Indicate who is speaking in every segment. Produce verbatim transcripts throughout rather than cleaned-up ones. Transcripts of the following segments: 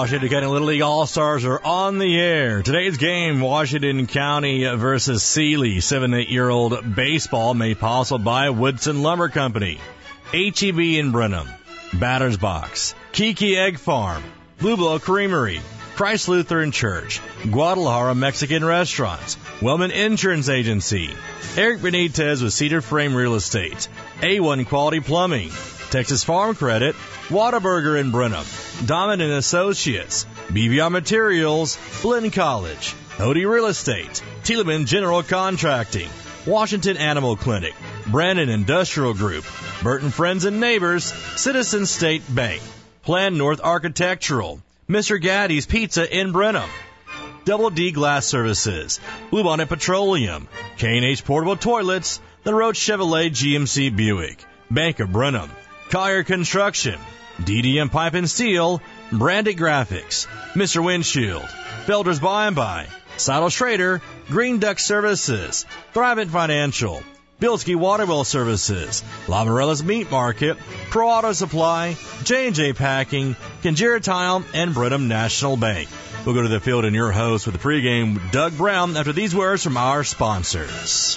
Speaker 1: Washington County Little League All-Stars are on the air. Today's game, Washington County versus Sealy. Seven, eight-year-old baseball made possible by Woodson Lumber Company, H E B in Brenham, Batter's Box, Kiki Egg Farm, Blue Blow Creamery, Christ Lutheran Church, Guadalajara Mexican Restaurants, Wellman Insurance Agency, Eric Benitez with Cedar Frame Real Estate, A one Quality Plumbing, Texas Farm Credit, Whataburger in Brenham, Diamond and Associates, B V R Materials, Blinn College, Odie Real Estate, Tiedemann General Contracting, Washington Animal Clinic, Brandon Industrial Group, Burton Friends and Neighbors, Citizen State Bank, Plan North Architectural, Mister Gaddy's Pizza in Brenham, Double D Glass Services, Bluebonnet Petroleum, K and H Portable Toilets, The Road Chevrolet G M C Buick, Bank of Brenham, Collier Construction, D D M Pipe and Steel, Brandit Graphics, Mister Windshield, Felder's By and By, Seidel Schrader, Green Duck Services, Thrivent Financial, Bilski Waterwell Services, La Morella's Meat Market, Pro Auto Supply, J and J Packing, Conjura Tile, and Brenham National Bank. We'll go to the field and your host with the pregame, Doug Brown, after these words from our sponsors.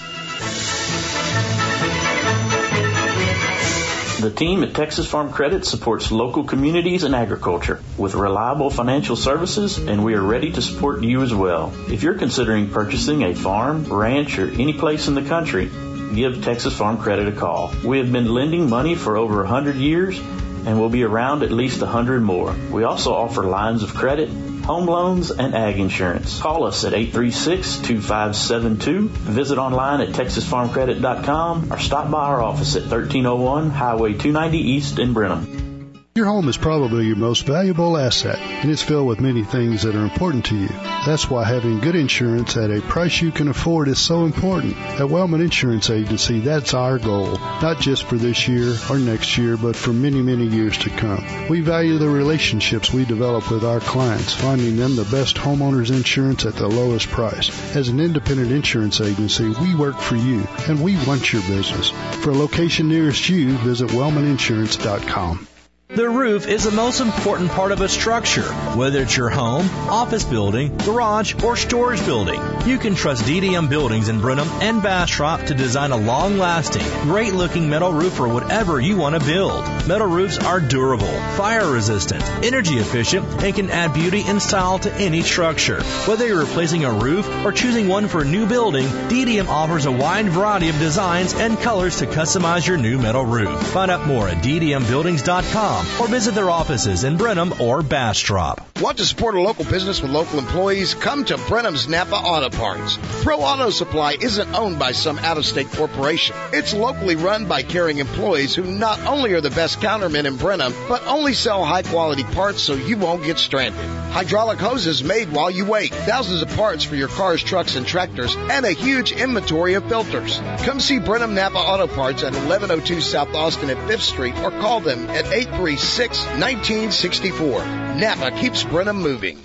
Speaker 2: The team at Texas Farm Credit supports local communities and agriculture with reliable financial services, and we are ready to support you as well. If you're considering purchasing a farm, ranch, or any place in the country, give Texas Farm Credit a call. We have been lending money for over one hundred years and will be around at least one hundred more. We also offer lines of credit, home loans, and ag insurance. Call us at eight three six, two five seven two. Visit online at texas farm credit dot com or stop by our office at thirteen oh one Highway two ninety East in Brenham.
Speaker 3: Your home is probably your most valuable asset, and it's filled with many things that are important to you. That's why having good insurance at a price you can afford is so important. At Wellman Insurance Agency, that's our goal, not just for this year or next year, but for many, many years to come. We value the relationships we develop with our clients, finding them the best homeowners insurance at the lowest price. As an independent insurance agency, we work for you, and we want your business. For a location nearest you, visit wellman insurance dot com.
Speaker 1: The roof is the most important part of a structure. Whether it's your home, office building, garage, or storage building, you can trust D D M Buildings in Brenham and Bastrop to design a long-lasting, great-looking metal roof for whatever you want to build. Metal roofs are durable, fire-resistant, energy-efficient, and can add beauty and style to any structure. Whether you're replacing a roof or choosing one for a new building, D D M offers a wide variety of designs and colors to customize your new metal roof. Find out more at d d m buildings dot com. Or visit their offices in Brenham or Bastrop.
Speaker 4: Want to support a local business with local employees? Come to Brenham's Napa Auto Parts. Pro Auto Supply isn't owned by some out-of-state corporation. It's locally run by caring employees who not only are the best countermen in Brenham, but only sell high-quality parts so you won't get stranded. Hydraulic hoses made while you wait. Thousands of parts for your cars, trucks, and tractors, and a huge inventory of filters. Come see Brenham Napa Auto Parts at eleven oh two South Austin at fifth Street or call them at eight three six, one nine six four. Napa keeps Brenham moving.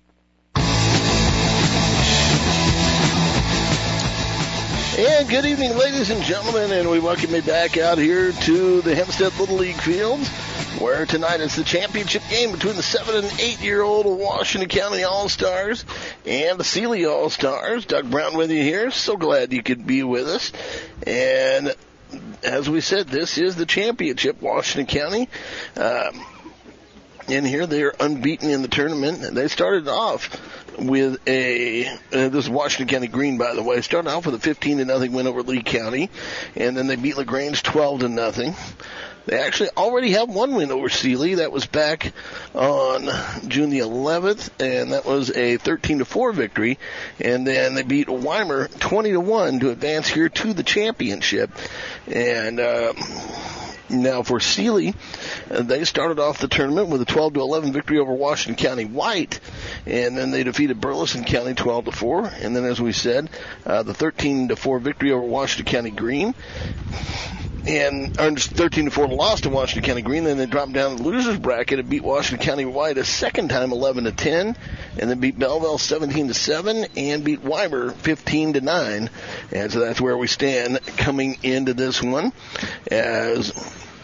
Speaker 5: And good evening, ladies and gentlemen, and we welcome you back out here to the Hempstead Little League fields, where tonight is the championship game between the seven and eight-year-old Washington County All-Stars and the Sealy All-Stars. Doug Brown with you here. So glad you could be with us. And as we said, this is the championship, Washington County. Um, in here, they are unbeaten in the tournament. They started off with a, uh, this is Washington County Green, by the way, started off with a fifteen to nothing win over Lee County, and then they beat LaGrange twelve to nothing. They actually already have one win over Sealy. That was back on June the eleventh, and that was a thirteen to four victory. And then they beat Weimar twenty to one to advance here to the championship. And uh, now for Sealy, uh, they started off the tournament with a twelve to eleven victory over Washington County White, and then they defeated Burleson County twelve to four. And then, as we said, uh, the thirteen to four victory over Washington County Green. And thirteen to four lost to Washington County Green. Then they dropped down the losers bracket and beat Washington County White a second time, eleven to ten, and then beat Belleville seventeen to seven and beat Weimar fifteen to nine. And so that's where we stand coming into this one. As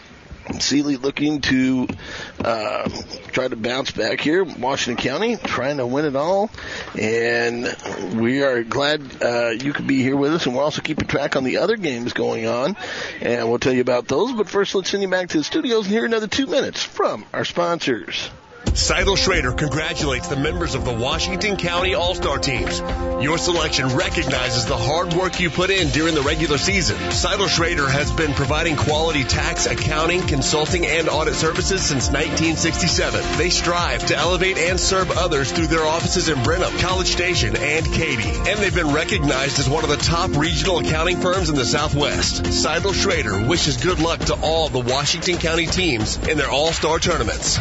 Speaker 5: Sealy looking to uh, try to bounce back here. Washington County trying to win it all. And we are glad uh, you could be here with us. And we're also keeping track on the other games going on. And we'll tell you about those. But first, let's send you back to the studios and hear another two minutes from our sponsors.
Speaker 6: Seidel Schrader congratulates the members of the Washington County All-Star teams. Your selection recognizes the hard work you put in during the regular season. Seidel Schrader has been providing quality tax, accounting, consulting, and audit services since nineteen sixty-seven. They strive to elevate and serve others through their offices in Brenham, College Station, and Katy. And they've been recognized as one of the top regional accounting firms in the Southwest. Seidel Schrader wishes good luck to all the Washington County teams in their All-Star tournaments.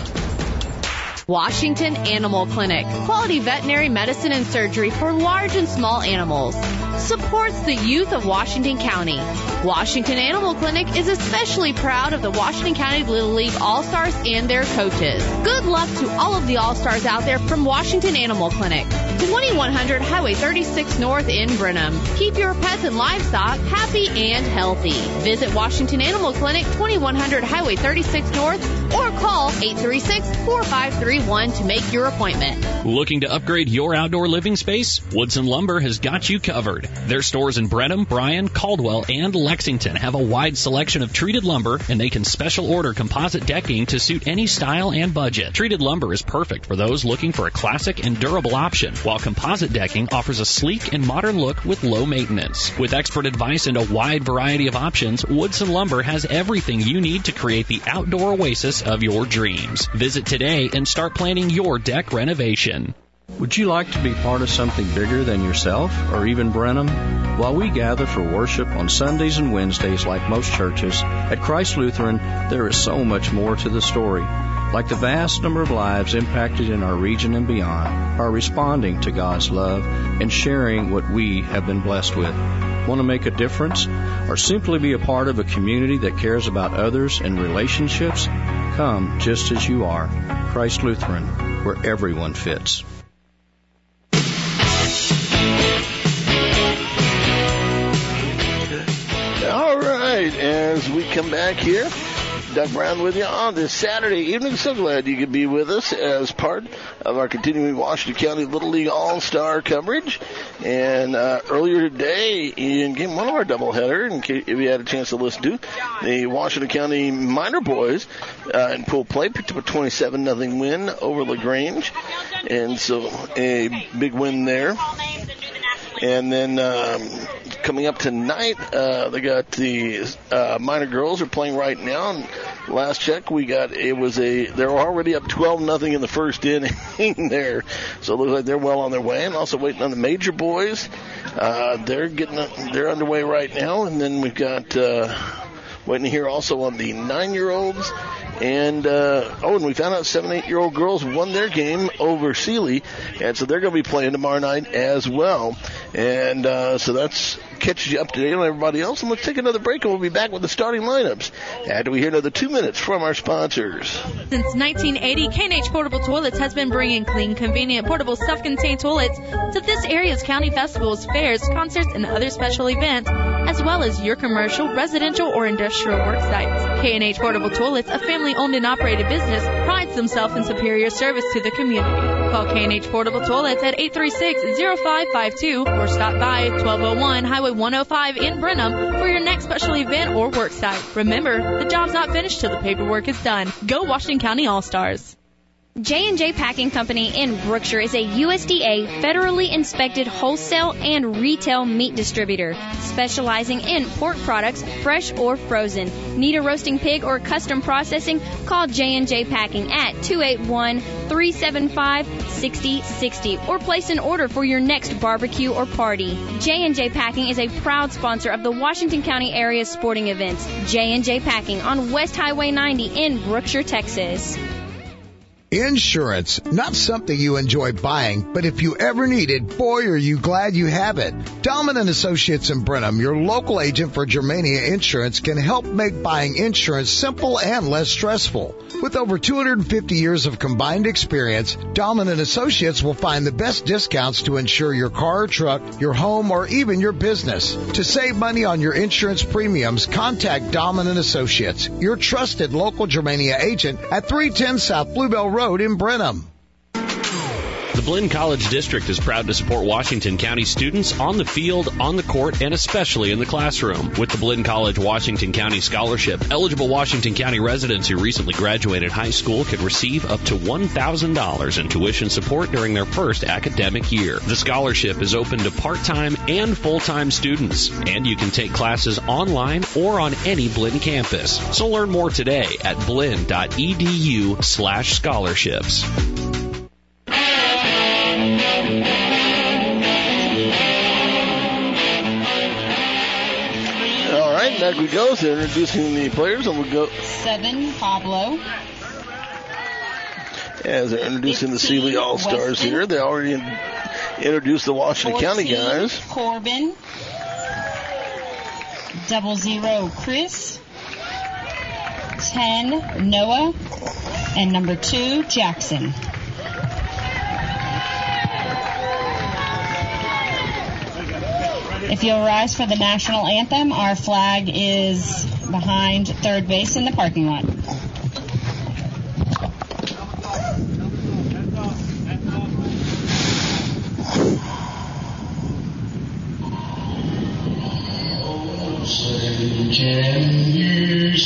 Speaker 7: Washington Animal Clinic. Quality veterinary medicine and surgery for large and small animals. Supports the youth of Washington County. Washington Animal Clinic is especially proud of the Washington County Little League All-Stars and their coaches. Good luck to all of the All-Stars out there from Washington Animal Clinic. twenty-one hundred Highway thirty-six North in Brenham. Keep your pets and livestock happy and healthy. Visit Washington Animal Clinic, twenty-one hundred Highway thirty-six North, or call eight three six, four five three one to make your appointment.
Speaker 8: Looking to upgrade your outdoor living space? Woodson Lumber has got you covered. Their stores in Brenham, Bryan, Caldwell, and Lexington have a wide selection of treated lumber, and they can special order composite decking to suit any style and budget. Treated lumber is perfect for those looking for a classic and durable option, while composite decking offers a sleek and modern look with low maintenance. With expert advice and a wide variety of options, Woodson Lumber has everything you need to create the outdoor oasis of your dreams. Visit today and start planning your deck renovation.
Speaker 9: Would you like to be part of something bigger than yourself or even Brenham? While we gather for worship on Sundays and Wednesdays like most churches, at Christ Lutheran there is so much more to the story. Like the vast number of lives impacted in our region and beyond are responding to God's love and sharing what we have been blessed with. Want to make a difference or simply be a part of a community that cares about others and relationships? Come just as you are. Christ Lutheran, where everyone fits.
Speaker 5: All right, as we come back here, Doug Brown with you on this Saturday evening. So glad you could be with us as part of our continuing Washington County Little League All-Star coverage. And uh, earlier today, in game one of our doubleheader, in case if you had a chance to listen to, the Washington County Minor Boys uh, in pool play picked up a twenty-seven nothing win over LaGrange. And so a big win there. And then um, coming up tonight, uh, they got the uh, minor girls are playing right now. And last check, we got it was a they're already up twelve nothing in the first inning there, so it looks like they're well on their way. And also waiting on the major boys, uh, they're getting they're underway right now. And then we've got uh, waiting here also on the nine-year-olds. And, uh, oh, and we found out seven, eight-year-old girls won their game over Sealy, and so they're going to be playing tomorrow night as well. And uh, so that's catches you up to date on everybody else. And let's take another break, and we'll be back with the starting lineups after we hear another two minutes from our sponsors.
Speaker 10: Since nineteen eighty, K and H Portable Toilets has been bringing clean, convenient, portable, self-contained toilets to this area's county festivals, fairs, concerts, and other special events, as well as your commercial, residential, or industrial work sites. K and H Portable Toilets, a family-owned and operated business, prides themselves in superior service to the community. Call K and H Portable Toilets at eight three six, zero five five two or stop by twelve oh one Highway one oh five in Brenham for your next special event or work site. Remember, the job's not finished till the paperwork is done. Go Washington County All-Stars.
Speaker 11: J and J Packing Company in Brookshire is a U S D A federally inspected wholesale and retail meat distributor, specializing in pork products, fresh or frozen. Need a roasting pig or custom processing? Call J and J Packing at two eight one, three seven five, six oh six oh or place an order for your next barbecue or party. J and J Packing is a proud sponsor of the Washington County area sporting events. J and J Packing on West Highway ninety in Brookshire, Texas.
Speaker 4: Insurance, not something you enjoy buying, but if you ever need it, boy, are you glad you have it. Dahlman and Associates in Brenham, your local agent for Germania Insurance, can help make buying insurance simple and less stressful. With over two hundred fifty years of combined experience, Dahlman and Associates will find the best discounts to insure your car, truck, your home, or even your business. To save money on your insurance premiums, contact Dahlman and Associates, your trusted local Germania agent at three ten South Bluebell Road in Brenham.
Speaker 8: The Blinn College District is proud to support Washington County students on the field, on the court, and especially in the classroom. With the Blinn College Washington County Scholarship, eligible Washington County residents who recently graduated high school could receive up to one thousand dollars in tuition support during their first academic year. The scholarship is open to part-time and full-time students, and you can take classes online or on any Blinn campus. So learn more today at blinn.edu slash scholarships.
Speaker 5: All right, back we go. So introducing the players, and we'll go.
Speaker 12: Seven, Pablo.
Speaker 5: As they're introducing the Sealy All-Stars here, they already in, introduced the Washington County guys.
Speaker 12: Corbin. Double zero, Chris. Ten, Noah. And number two, Jackson. If you'll rise for the national anthem, our flag is behind third base in the parking lot.
Speaker 13: Can you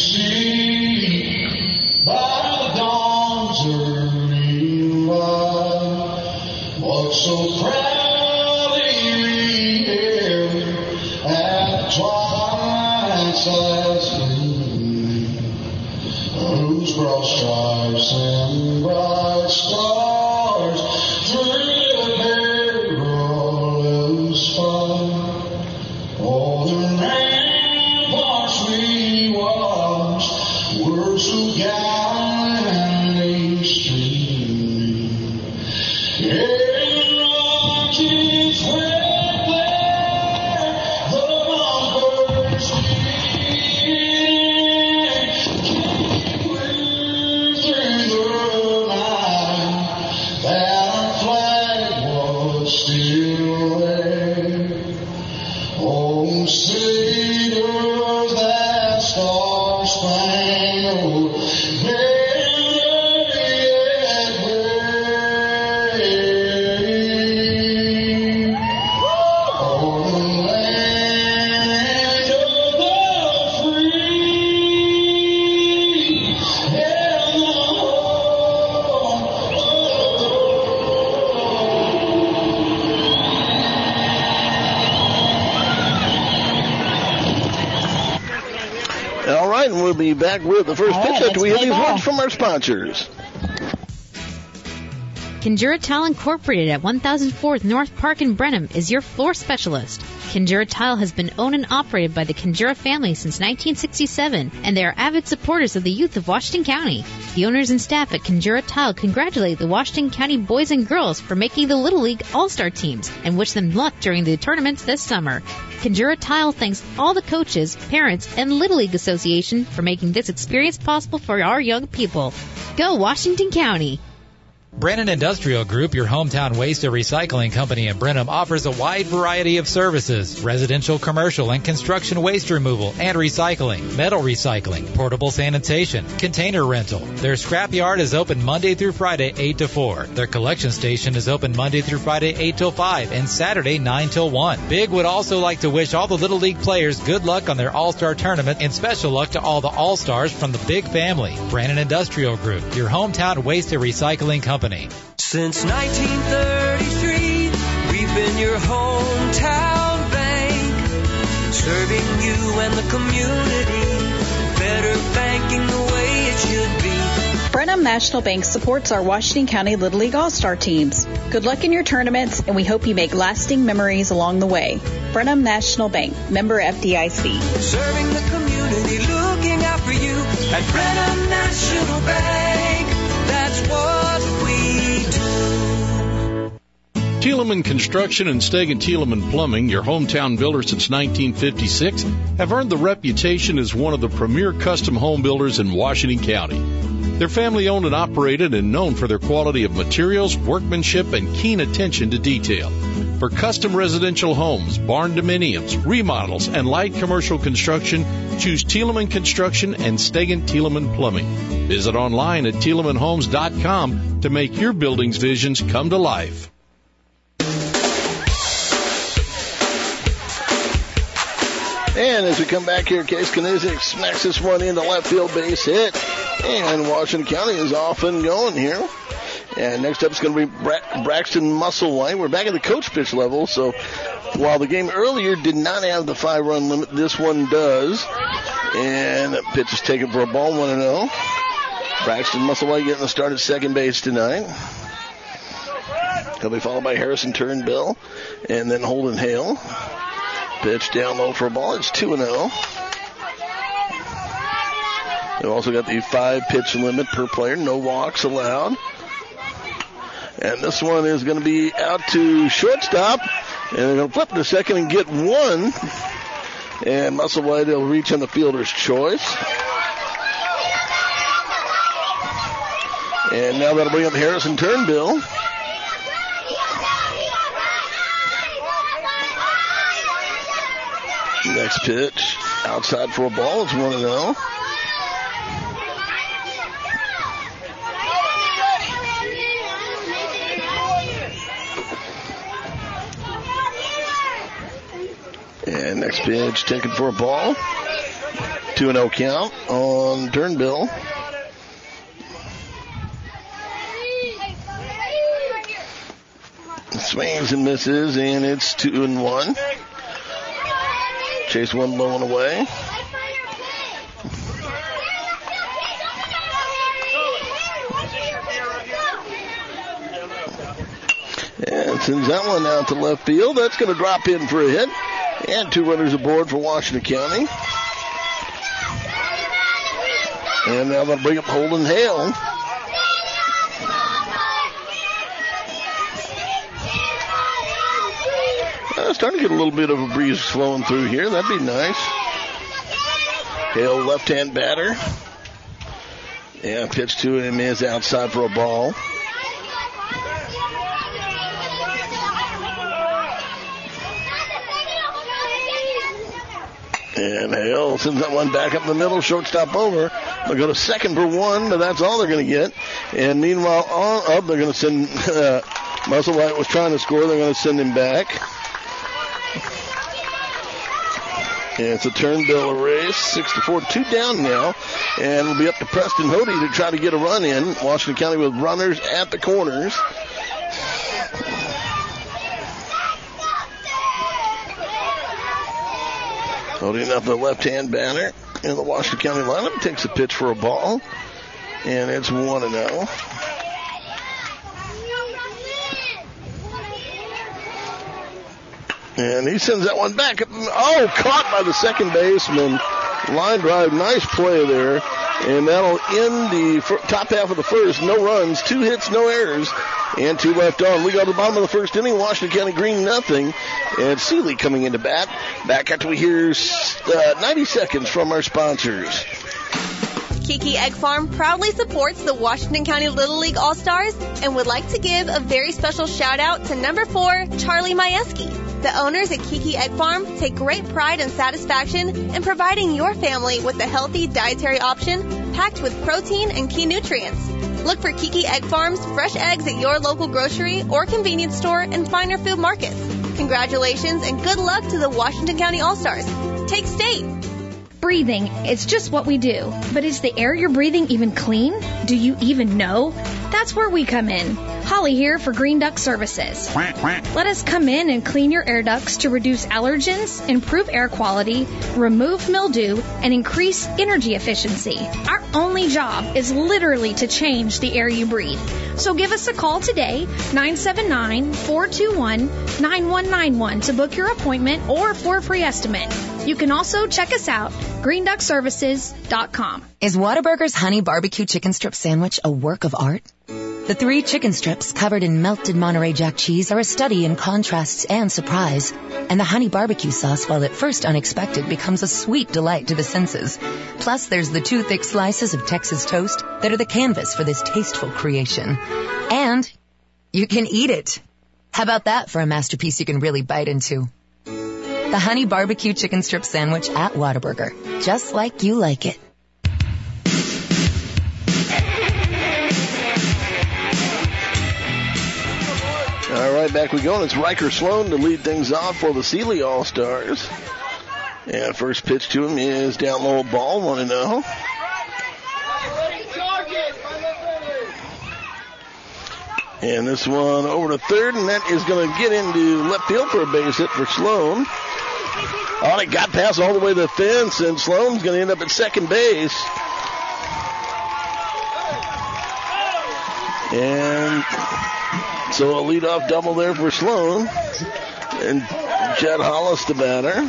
Speaker 13: see by the dawn's early light what so proudly hailed at twilight's last gleaming, whose broad stripes and bright stars thrill the perilous fight? Oh, the ramparts we watched were so gallantly streaming. In Rocket's red glare, the bumpers beat, clear through the night, that our flag was still there. Oh, sailors, that star-spangled banner yet wave. Oh, the land of the free and the home
Speaker 5: All right, and we'll be back with the first
Speaker 12: All
Speaker 5: pitch
Speaker 12: right,
Speaker 5: after we
Speaker 12: let's
Speaker 5: hear these
Speaker 12: play ball.
Speaker 5: words from our sponsors.
Speaker 14: Kindura Incorporated at one thousand fourth North Park in Brenham is your floor specialist. Kindura Tile has been owned and operated by the Kindura family since nineteen sixty-seven, and they are avid supporters of the youth of Washington County. The owners and staff at Kindura Tile congratulate the Washington County boys and girls for making the Little League All-Star teams and wish them luck during the tournaments this summer. Kindura Tile thanks all the coaches, parents, and Little League Association for making this experience possible for our young people. Go Washington County!
Speaker 15: Brennan Industrial Group, your hometown waste and recycling company in Brenham, offers a wide variety of services: residential, commercial, and construction waste removal and recycling, metal recycling, portable sanitation, container rental. Their scrap yard is open Monday through Friday, eight to four. Their collection station is open Monday through Friday, eight till five, and Saturday, nine till one. Big would also like to wish all the Little League players good luck on their All-Star Tournament, and special luck to all the All-Stars from the Big family. Brennan Industrial Group, your hometown waste and recycling company.
Speaker 16: Since nineteen thirty-three, we've been your hometown bank, serving you and the community, better banking the way it should be.
Speaker 17: Brenham National Bank supports our Washington County Little League All-Star teams. Good luck in your tournaments, and we hope you make lasting memories along the way. Brenham National Bank, member F D I C.
Speaker 16: Serving the community, looking out for you at Brenham National Bank. That's what
Speaker 18: Thielemann Construction and Stegan Thielemann Plumbing, your hometown builder since nineteen fifty-six, have earned the reputation as one of the premier custom home builders in Washington County. They're family-owned and operated and known for their quality of materials, workmanship, and keen attention to detail. For custom residential homes, barn dominiums, remodels, and light commercial construction, choose Thielemann Construction and Stegan Thielemann Plumbing. Visit online at thielemann homes dot com to make your building's visions come to life.
Speaker 5: And as we come back here, Case Knizik smacks this one into left field, base hit. And Washington County is off and going here. And next up is going to be Bra- Braxton Musselwhite. We're back at the coach pitch level. So while the game earlier did not have the five-run limit, this one does. And the pitch is taken for a ball, one and oh. Braxton Musselwhite getting the start at second base tonight. He'll be followed by Harrison Turnbull and then Holden Hale. Pitch down low for a ball. It's two and oh. They've also got the five pitch limit per player. No walks allowed. And this one is going to be out to shortstop. And they're going to flip to second and get one. And Musselwhite will reach on the fielder's choice. And now that'll bring up Harrison Turnbull. Next pitch, outside for a ball. It's one and oh. And next pitch, taken for a ball. two and oh count on Turnbull. Swings and misses, and it's two and one. Chase one low and away. And sends that one out to left field. That's going to drop in for a hit. And two runners aboard for Washington County. And now they'll bring up Holden Hale. Uh, starting to get a little bit of a breeze flowing through here. That'd be nice. Hale, left-hand batter. And pitch to him is outside for a ball. And Hale sends that one back up the middle, shortstop over. They'll go to second for one, but that's all they're going to get. And meanwhile, on up, they're going to send, uh, Musselwhite was trying to score. They're going to send him back. And it's a Turnbull race, six to four, two down now. And it'll be up to Preston Hody to try to get a run in. Washington County with runners at the corners. Holding up the left-hand batter in the Washington County lineup. Takes a pitch for a ball. And it's one and oh. And he sends that one back. Oh, caught by the second baseman. Line drive, nice play there. And that'll end the top half of the first. No runs, two hits, no errors, and two left on. We go to the bottom of the first inning. Washington County Green nothing. And Seeley coming into bat. Back after we hear uh, ninety seconds from our sponsors.
Speaker 19: Kiki Egg Farm proudly supports the Washington County Little League All-Stars and would like to give a very special shout out to number four, Charlie Majewski. The owners at Kiki Egg Farm take great pride and satisfaction in providing your family with a healthy dietary option packed with protein and key nutrients. Look for Kiki Egg Farm's fresh eggs at your local grocery or convenience store and finer food markets. Congratulations and good luck to the Washington County All-Stars. Take state.
Speaker 20: Breathing, it's just what we do. But is the air you're breathing even clean? Do you even know? That's where we come in. Holly here for Green Duct Services. Let us come in and clean your air ducts to reduce allergens, improve air quality, remove mildew, and increase energy efficiency. Our only job is literally to change the air you breathe. So give us a call today, nine seven nine, four two one, nine one nine one, to book your appointment or for a free estimate. You can also check us out, green duct services dot com.
Speaker 21: Is Whataburger's honey barbecue chicken strip sandwich a work of art? The three chicken strips covered in melted Monterey Jack cheese are a study in contrasts and surprise. And the honey barbecue sauce, while at first unexpected, becomes a sweet delight to the senses. Plus, there's the two thick slices of Texas toast that are the canvas for this tasteful creation. And you can eat it. How about that for a masterpiece you can really bite into? The honey barbecue chicken strip sandwich at Whataburger. Just like you like it.
Speaker 5: All right, back we go, and it's Riker Sloan to lead things off for the Sealy All-Stars. And first pitch to him is down low ball, one and oh. And this one over to third, and that is going to get into left field for a base hit for Sloan. Oh, it got past all the way to the fence, and Sloan's going to end up at second base. And so a leadoff double there for Sloan. And Jed Hollis, the batter.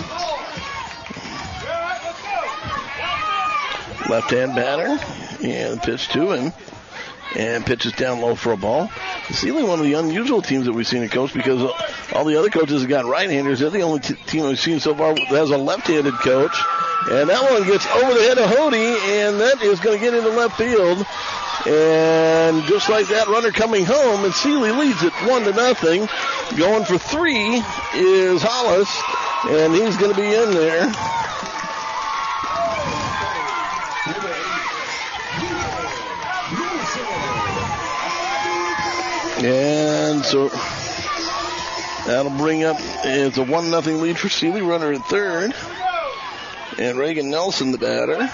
Speaker 5: Left-hand batter. And pitch to him. And pitches down low for a ball. Sealy, one of the unusual teams that we've seen at coach, because all the other coaches have got right-handers. They're the only t- team we've seen so far that has a left-handed coach. And that one gets over the head of Hody, and that is going to get into left field. And just like that, runner coming home, and Sealy leads it one to nothing. Going for three is Hollis, and he's going to be in there. And so that'll bring up, it's a one nothing lead for Sealy, runner at third. And Reagan Nelson, the batter.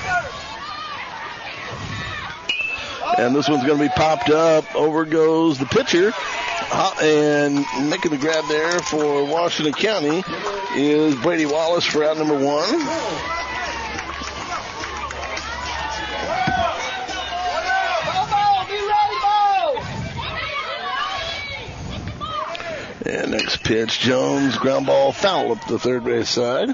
Speaker 5: And this one's going to be popped up. Over goes the pitcher. And making the grab there for Washington County is Brady Wallace for out number one. And next pitch, Jones, ground ball, foul up the third base side.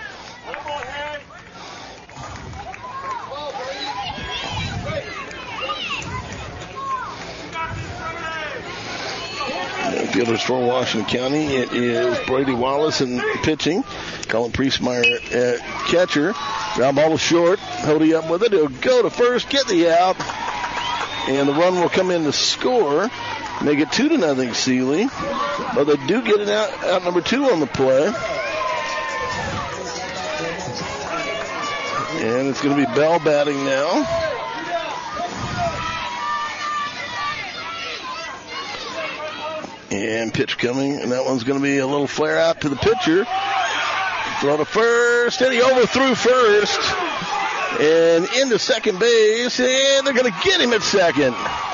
Speaker 5: Fielders for Washington County, it is Brady Wallace in pitching. Colin Priestmeyer at catcher. Ground ball to short. Hody up with it. He'll go to first, get the out. And the run will come in to score. Make it two to nothing Sealy. But they do get it out, out number two on the play. And it's going to be Bell batting now. And pitch coming, and that one's going to be a little flare out to the pitcher. Throw to first, and he overthrew first. And into second base, and they're going to get him at second.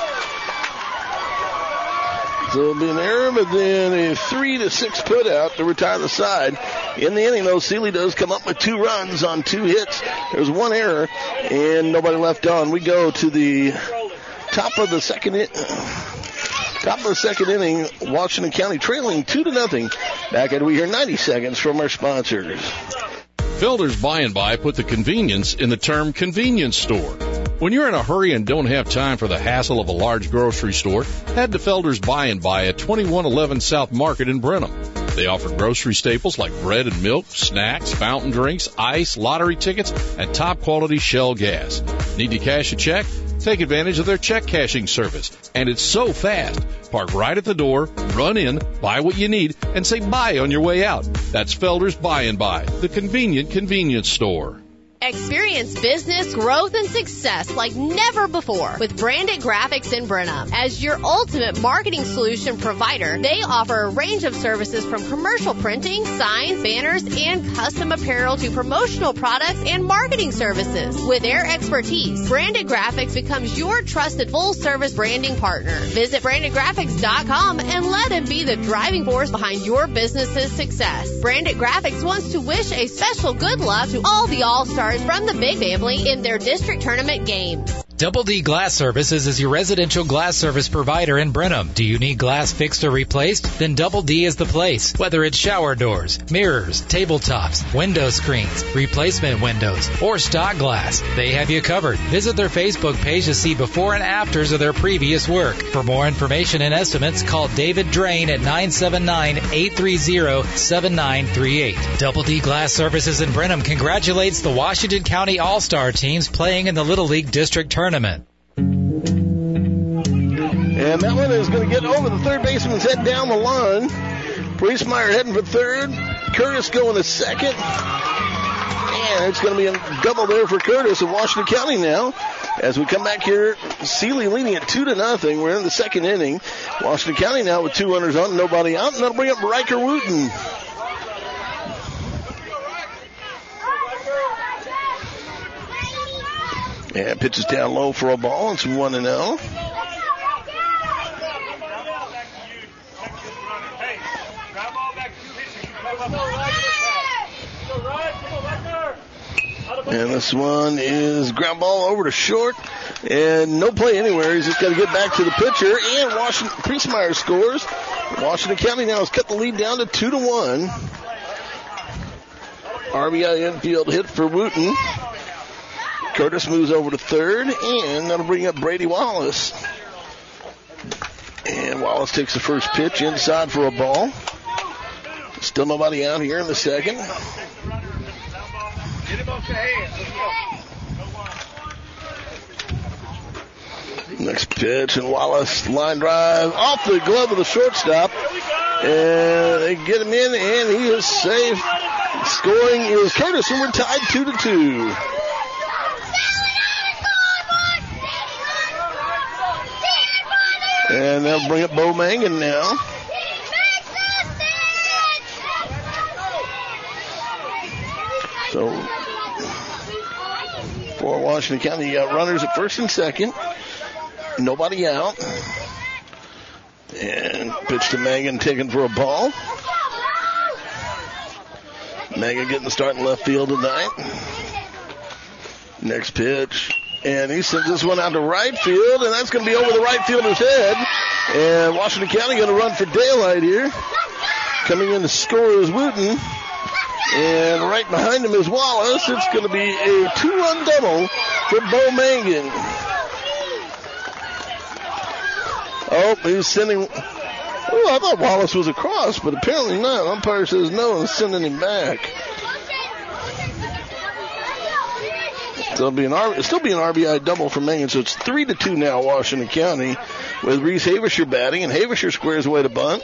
Speaker 5: So it'll be an error, but then a three to six put out to retire the side. In the inning, though, Sealy does come up with two runs on two hits. There's one error, and nobody left on. We go to the top of the second inning. Top of the second inning, Washington County trailing two to nothing. Back at we hear ninety seconds from our sponsors.
Speaker 18: Felder's By and By put the convenience in the term convenience store. When you're in a hurry and don't have time for the hassle of a large grocery store, head to Felder's By and By at twenty-one eleven South Market in Brenham. They offer grocery staples like bread and milk, snacks, fountain drinks, ice, lottery tickets, and top quality Shell gas. Need to cash a check? Take advantage of their check cashing service. And it's so fast. Park right at the door, run in, buy what you need, and say bye on your way out. That's Felder's By and By, the convenient convenience store.
Speaker 7: Experience business growth and success like never before with Branded Graphics in Brenham. As your ultimate marketing solution provider, they offer a range of services from commercial printing, signs, banners, and custom apparel to promotional products and marketing services. With their expertise, Branded Graphics becomes your trusted full-service branding partner. Visit branded graphics dot com and let them be the driving force behind your business's success. Branded Graphics wants to wish a special good luck to all the All-Stars from the Big Family in their district tournament games.
Speaker 15: Double D Glass Services is your residential glass service provider in Brenham. Do you need glass fixed or replaced? Then Double D is the place. Whether it's shower doors, mirrors, tabletops, window screens, replacement windows, or stock glass, they have you covered. Visit their Facebook page to see before and afters of their previous work. For more information and estimates, call David Drain at nine seven nine, eight three zero, seven nine three eight. Double D Glass Services in Brenham congratulates the Washington County All-Star teams playing in the Little League District Tournament. Tournament.
Speaker 5: And that one is going to get over the third baseman's head down the line. Priestmeyer heading for third. Curtis going to second. And it's going to be a double there for Curtis of Washington County now. As we come back here, Seeley leading at two to nothing. We're in the second inning. Washington County now with two runners on, nobody out. And that'll bring up Riker Wooten. And pitches down low for a ball. It's one and oh. And this one is ground ball over to short. And no play anywhere. He's just got to get back to the pitcher. And Washington Priestmeyer scores. Washington County now has cut the lead down to two to one. R B I infield hit for Wooten. Curtis moves over to third, and that'll bring up Brady Wallace. And Wallace takes the first pitch inside for a ball. Still nobody out here in the second. Next pitch, and Wallace line drive off the glove of the shortstop. And they get him in, and he is safe. Scoring is Curtis, and we're tied two to two. And they'll bring up Bo Mangan now. So, for Washington County, you got runners at first and second. Nobody out. And pitch to Mangan, taken for a ball. Mangan getting the start in left field tonight. Next pitch. And he sends this one out to right field, and that's going to be over the right fielder's head. And Washington County going to run for daylight here. Coming in to score is Wooten. And right behind him is Wallace. It's going to be a two-run double for Bo Mangan. Oh, he's sending... Oh, I thought Wallace was across, but apparently not. Umpire says no and sending him back. So it'll be an R, it'll still be an R B I double for Mangan. So it's three to two now, Washington County, with Reese Havisher batting, and Havisher squares away to bunt.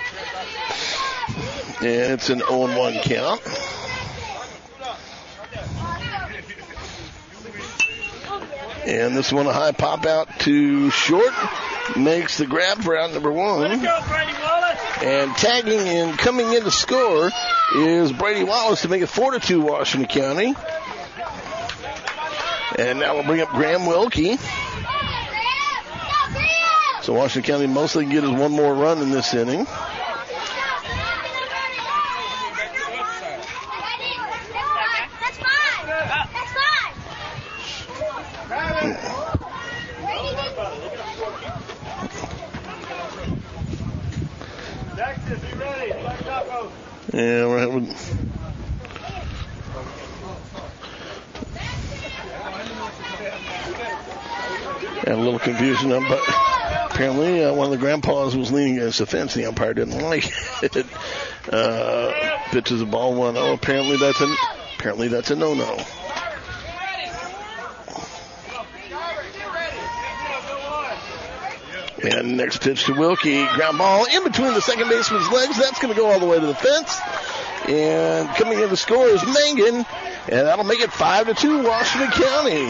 Speaker 5: And it's an oh and one count. And this one a high pop out to short. Makes the grab for out number one. And tagging and coming in to score is Brady Wallace to make it four to two Washington County. And now we'll bring up Graham Wilkie. So Washington County mostly can get is one more run in this inning. Yeah, we're having... Had a little confusion, but apparently uh, one of the grandpas was leaning against the fence. The umpire didn't like it. Uh, pitches a ball one oh. Apparently that's a apparently that's a no-no. And next pitch to Wilkie, ground ball in between the second baseman's legs. That's going to go all the way to the fence. And coming in to score is Mangan, and that'll make it five to two Washington County.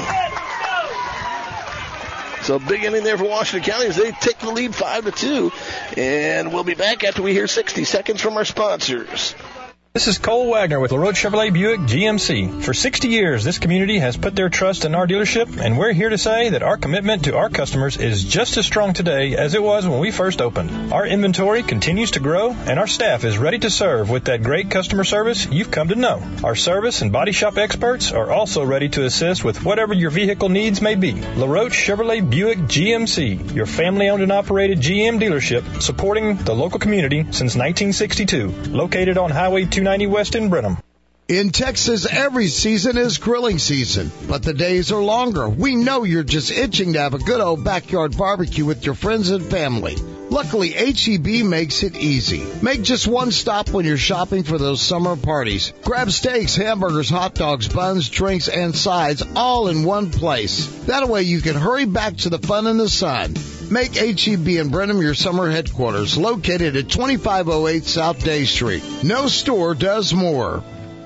Speaker 5: So big inning there for Washington County as they take the lead five to two. And we'll be back after we hear sixty seconds from our sponsors.
Speaker 2: This is Cole Wagner with LaRoche Chevrolet Buick G M C. For sixty years, this community has put their trust in our dealership, and we're here to say that our commitment to our customers is just as strong today as it was when we first opened. Our inventory continues to grow, and our staff is ready to serve with that great customer service you've come to know. Our service and body shop experts are also ready to assist with whatever your vehicle needs may be. LaRoche Chevrolet Buick G M C, your family-owned and operated G M dealership, supporting the local community since nineteen sixty-two, located on Highway two ninety West in Brenham.
Speaker 4: In Texas, every season is grilling season, but the days are longer. We know you're just itching to have a good old backyard barbecue with your friends and family. Luckily, H E B makes it easy. Make just one stop when you're shopping for those summer parties. Grab steaks, hamburgers, hot dogs, buns, drinks, and sides all in one place. That way you can hurry back to the fun in the sun. Make H E B in Brenham your summer headquarters, located at twenty-five oh eight South Day Street. No store does more.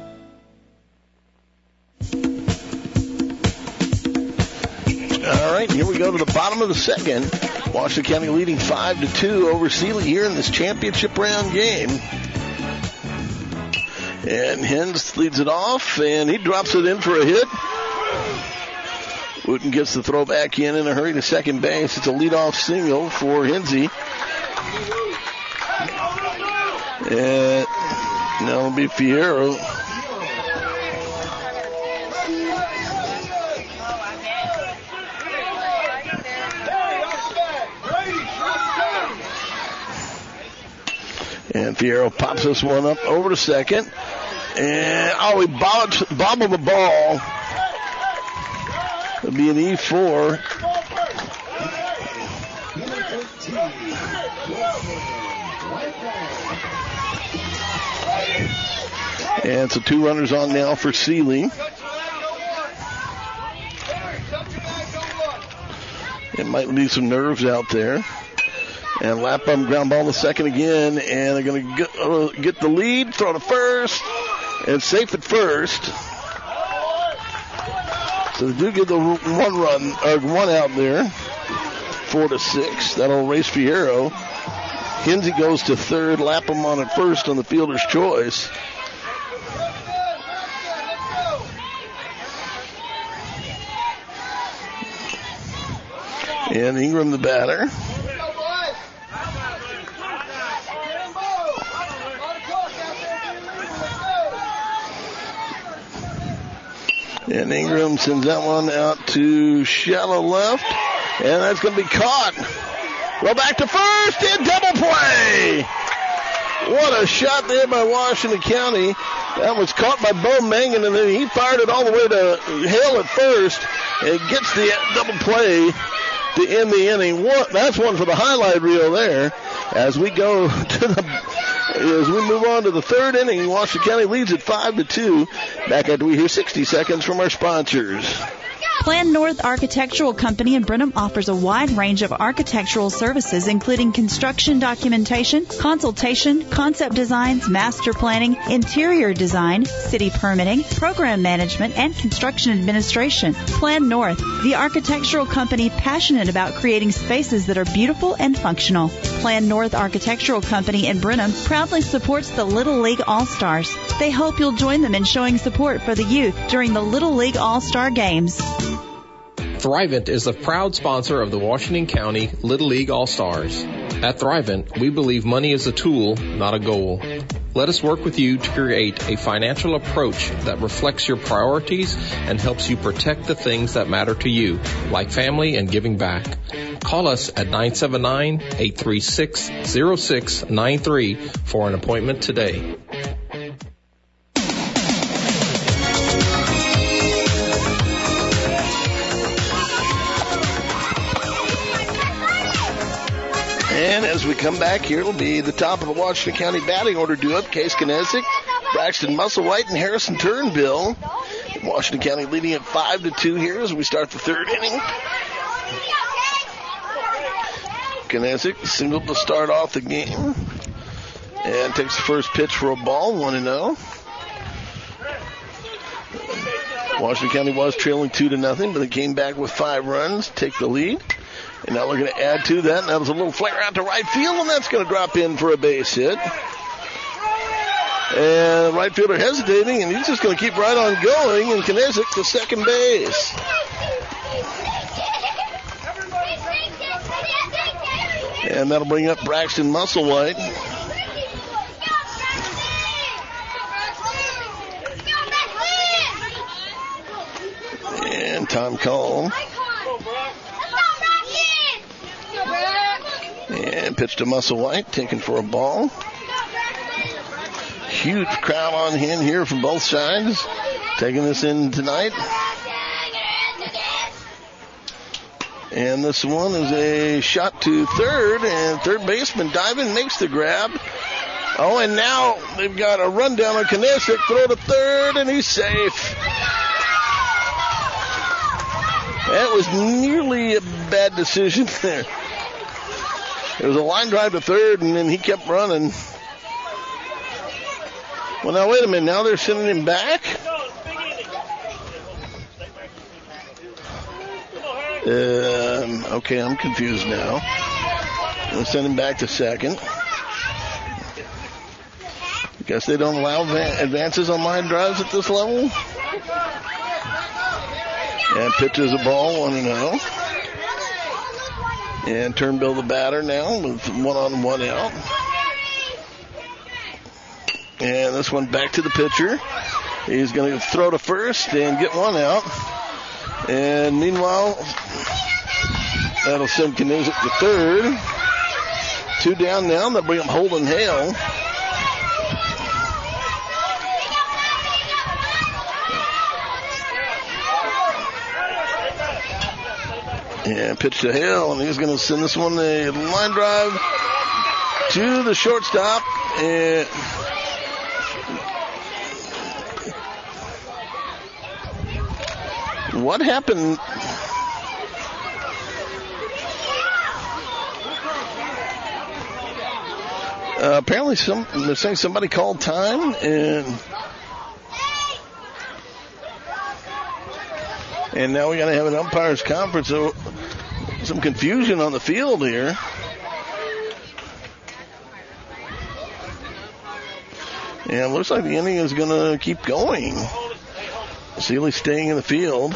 Speaker 5: All right, here we go to the bottom of the second. Washington County leading five to two over Sealy here in this championship round game. And Hens leads it off, and he drops it in for a hit. Wooten gets the throw back in in a hurry to second base. It's a leadoff single for Hensey. And now it'll be Fierro. And Fierro pops this one up over to second. And, oh, he bobbled, bobbled the ball. It'll be an E four. And so two runners on now for Sealy. It might leave some nerves out there. And Lapham ground ball in the second again, and they're going to get, uh, get the lead, throw to first, and safe at first. So they do get the one run, or one out there, four to six. That'll erase Fierro. Hensey goes to third, Lapham on at first on the fielder's choice. And Ingram the batter. And Ingram sends that one out to shallow left. And that's going to be caught. Go back to first and double play. What a shot there by Washington County. That was caught by Bo Mangan, and then he fired it all the way to Hale at first and gets the double play to end the inning. What, that's one for the highlight reel there. As we go to the... As we move on to the third inning, Washington County leads at five to two. Back after we hear sixty seconds from our sponsors.
Speaker 22: Plan North Architectural Company in Brenham offers a wide range of architectural services, including construction documentation, consultation, concept designs, master planning, interior design, city permitting, program management, and construction administration. Plan North, the architectural company passionate about creating spaces that are beautiful and functional. Plan North Architectural Company in Brenham proudly supports the Little League All-Stars. They hope you'll join them in showing support for the youth during the Little League All-Star Games.
Speaker 23: Thrivent is a proud sponsor of the Washington County Little League All-Stars. At Thrivent, we believe money is a tool, not a goal. Let us work with you to create a financial approach that reflects your priorities and helps you protect the things that matter to you, like family and giving back. Call us at nine seven nine, eight three six, zero six nine three for an appointment today.
Speaker 5: And as we come back here, it'll be the top of the Washington County batting order due up. Case Kinesic, Braxton Musselwhite, and Harrison Turnbill. Washington County leading at five to two here as we start the third inning. Kinesic singled to start off the game. And takes the first pitch for a ball, one and oh. Washington County was trailing two to nothing, but they came back with five runs, take the lead. And now we're going to add to that. And that was a little flare out to right field, and that's going to drop in for a base hit. And right fielder hesitating, and he's just going to keep right on going, and Knezik to second base. And that'll bring up Braxton Musselwhite. And Tom Cole. And pitch to Musselwhite, taken for a ball. Huge crowd on hand here from both sides, taking this in tonight. And this one is a shot to third, and third baseman diving makes the grab. Oh, and now they've got a rundown on Knezik, throw to third, and he's safe. That was nearly a bad decision there. It was a line drive to third, and then he kept running. Well, now, wait a minute. Now they're sending him back? Um, okay, I'm confused now. They'll send him back to second. Guess they don't allow advances on line drives at this level. And pitches a ball, one and oh. And Turnbull the batter now with one on, one out. And this one back to the pitcher. He's going to throw to first and get one out. And meanwhile, that'll send Knezik to third. Two down now. They'll bring up Holden Hale. And pitch to Hale, and he's going to send this one a line drive to the shortstop. And what happened? Uh, apparently, some they're saying somebody called time, and and now we got to have an umpires conference. So some confusion on the field here. And it looks like the inning is going to keep going. Seeley staying in the field.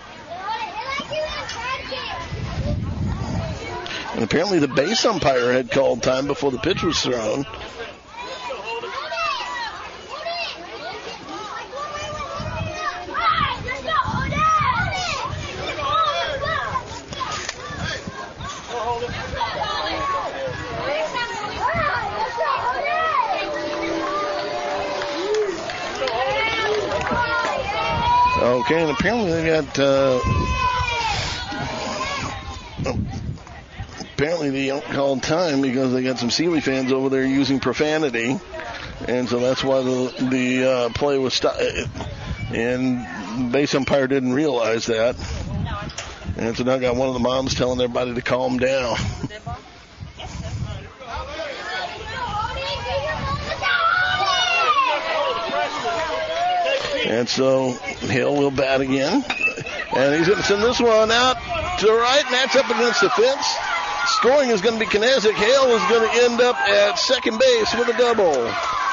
Speaker 5: And apparently the base umpire had called time before the pitch was thrown. Okay, and apparently they got, uh, apparently they don't call time because they got some Seeley fans over there using profanity. And so that's why the, the uh, play was stopped. And the base umpire didn't realize that. And so now got one of the moms telling everybody to calm down. And so Hill will bat again. And he's going to send this one out to the right, and that's up against the fence. Scoring is going to be Knezik. Hale is going to end up at second base with a double.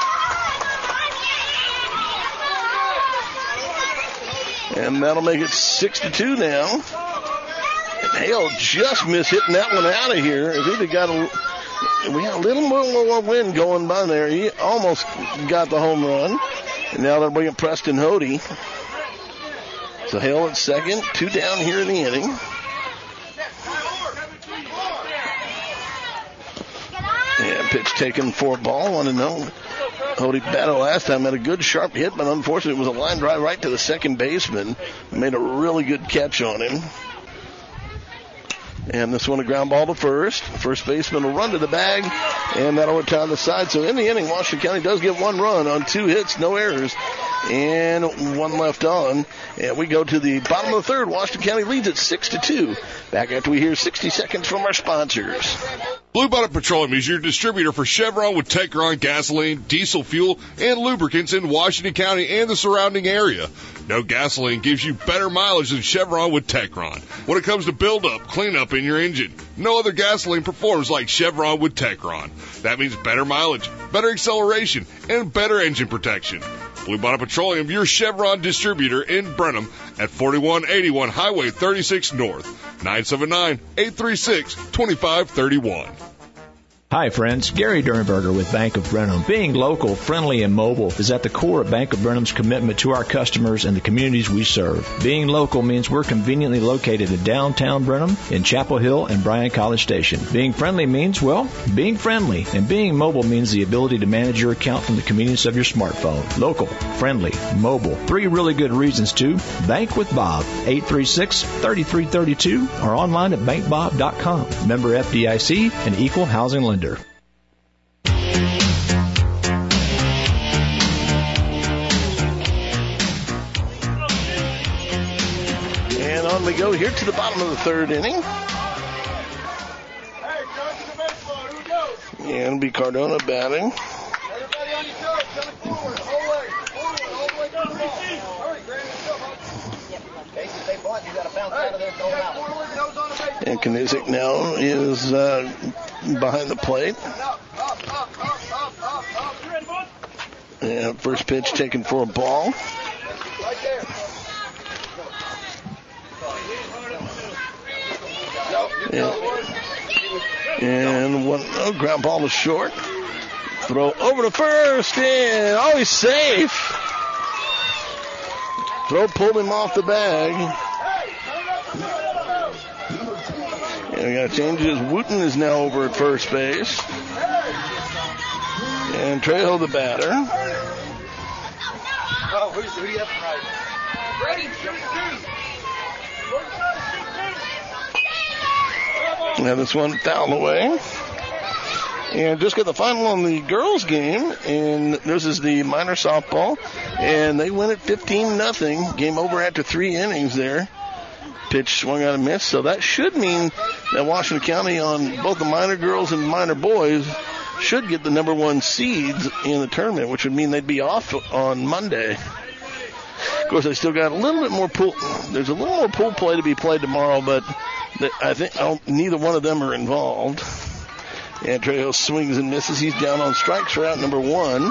Speaker 5: And that'll make it six to two now. And Hale just missed hitting that one out of here. If he'd have got a, we had a little more wind going by there, he almost got the home run. And now they'll bring up Preston Hody. So Hale at second, two down here in the inning. And pitch taken for ball, one to know. Hody batted last time, had a good sharp hit, but unfortunately it was a line drive right to the second baseman. Made a really good catch on him. And this one a ground ball to first. First baseman will run to the bag, and that'll return the side. So in the inning, Washington County does get one run on two hits, no errors, and one left on. And we go to the bottom of the third. Washington County leads at six to two. Back after we hear sixty seconds from our sponsors.
Speaker 1: Blue Bonnet Petroleum is your distributor for Chevron with Techron gasoline, diesel fuel, and lubricants in Washington County and the surrounding area. No gasoline gives you better mileage than Chevron with Techron. When it comes to build-up, cleanup in your engine, no other gasoline performs like Chevron with Techron. That means better mileage, better acceleration, and better engine protection. Blue Bonnet Petroleum, your Chevron distributor in Brenham at forty-one eighty-one Highway thirty-six North, nine seven nine, eight three six, two five three one.
Speaker 3: Hi friends, Gary Dernberger with Bank of Brenham. Being local, friendly, and mobile is at the core of Bank of Brenham's commitment to our customers and the communities we serve. Being local means we're conveniently located in downtown Brenham, in Chapel Hill, and Bryan College Station. Being friendly means, well, being friendly. And being mobile means the ability to manage your account from the convenience of your smartphone. Local, friendly, mobile. Three really good reasons to bank with Bob. eight three six, three three three two or online at bank bob dot com. Member F D I C and equal housing lender.
Speaker 5: And on we go here to the bottom of the third inning. And it'll be Cardona batting. And Knizik now is uh, behind the plate. And first pitch taken for a ball. And, and one oh, ground ball to short. Throw over to first, and oh, he's safe. Throw pulled him off the bag. And we got to change it. Wooten is now over at first base. And Trejo the batter.
Speaker 13: Oh, who's, who do you have right? Ready, shoot two.
Speaker 5: Now this one foul away. And just got the final on the girls' game, and this is the minor softball, and they win it fifteen nothing. Game over after three innings there. Pitch swung out and missed, so that should mean that Washington County on both the minor girls and minor boys should get the number one seeds in the tournament, which would mean they'd be off on Monday. Of course, they still got a little bit more pool. There's a little more pool play to be played tomorrow, but I think I don't, neither one of them are involved. And Trejo swings and misses. He's down on strikes for out number one.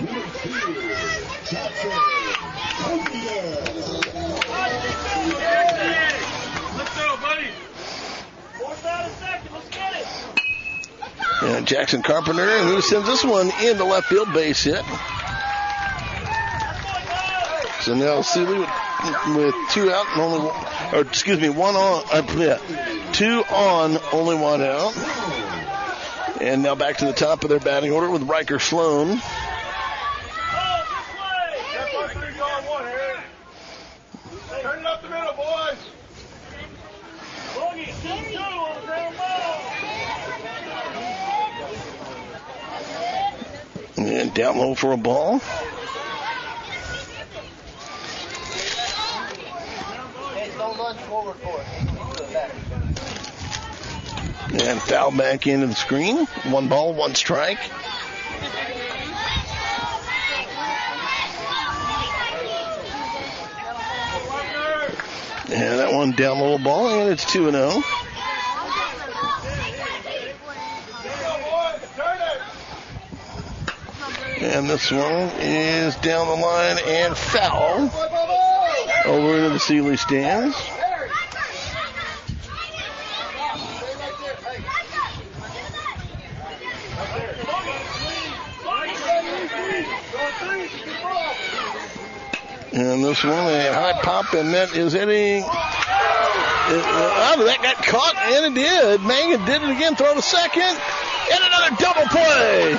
Speaker 5: And Jackson Carpenter, who sends this one into left field, base hit. So now Seeley with, with two out and only one, or excuse me, one on, uh, yeah, two on, only one out. And now back to the top of their batting order with Riker Sloan.
Speaker 13: Turn it up the middle, boys.
Speaker 5: And down low for a ball. And foul back into the screen. One ball, one strike. And that one down low ball, and it's two and oh. And this one is down the line and foul over into the Seeley stands. And this one, a high pop, and that is hitting. It, oh, that got caught, and it did. Mangan did it again, throw to second, and another double play.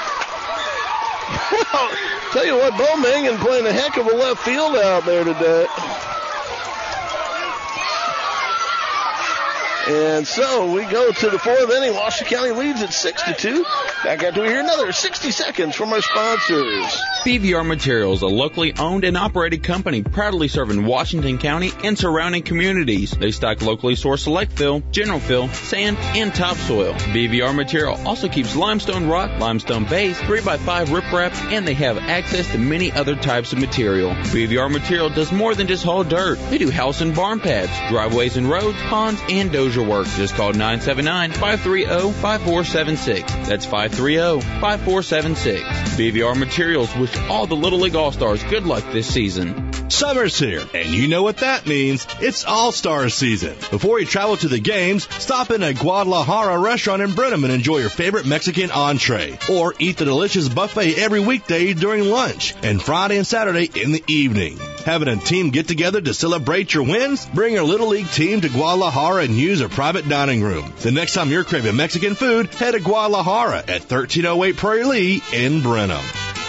Speaker 5: Well, tell you what, Bo Mangan playing a heck of a left field out there today. And so we go to the fourth inning. Washington County leads at six to two. Back after we hear another sixty seconds from our sponsors.
Speaker 6: B V R Materials, a locally owned and operated company proudly serving Washington County and surrounding communities. They stock locally sourced select fill, general fill, sand, and topsoil. B V R Material also keeps limestone rock, limestone base, three by five riprap, and they have access to many other types of material. B V R Material does more than just haul dirt. They do house and barn pads, driveways and roads, ponds, and dozer work. Just call nine seven nine, five three zero, five four seven six. That's five three zero, five four seven six. B V R Materials wish all the Little League All-Stars good luck this season.
Speaker 9: Summer's here, and you know what that means. It's All-Stars season. Before you travel to the games, stop in a Guadalajara restaurant in Brenham and enjoy your favorite Mexican entree. Or eat the delicious buffet every weekday during lunch and Friday and Saturday in the evening. Having a team get-together to celebrate your wins? Bring your Little League team to Guadalajara and use a private dining room. The next time you're craving Mexican food, head to Guadalajara at thirteen oh eight Prairie Lee in Brenham.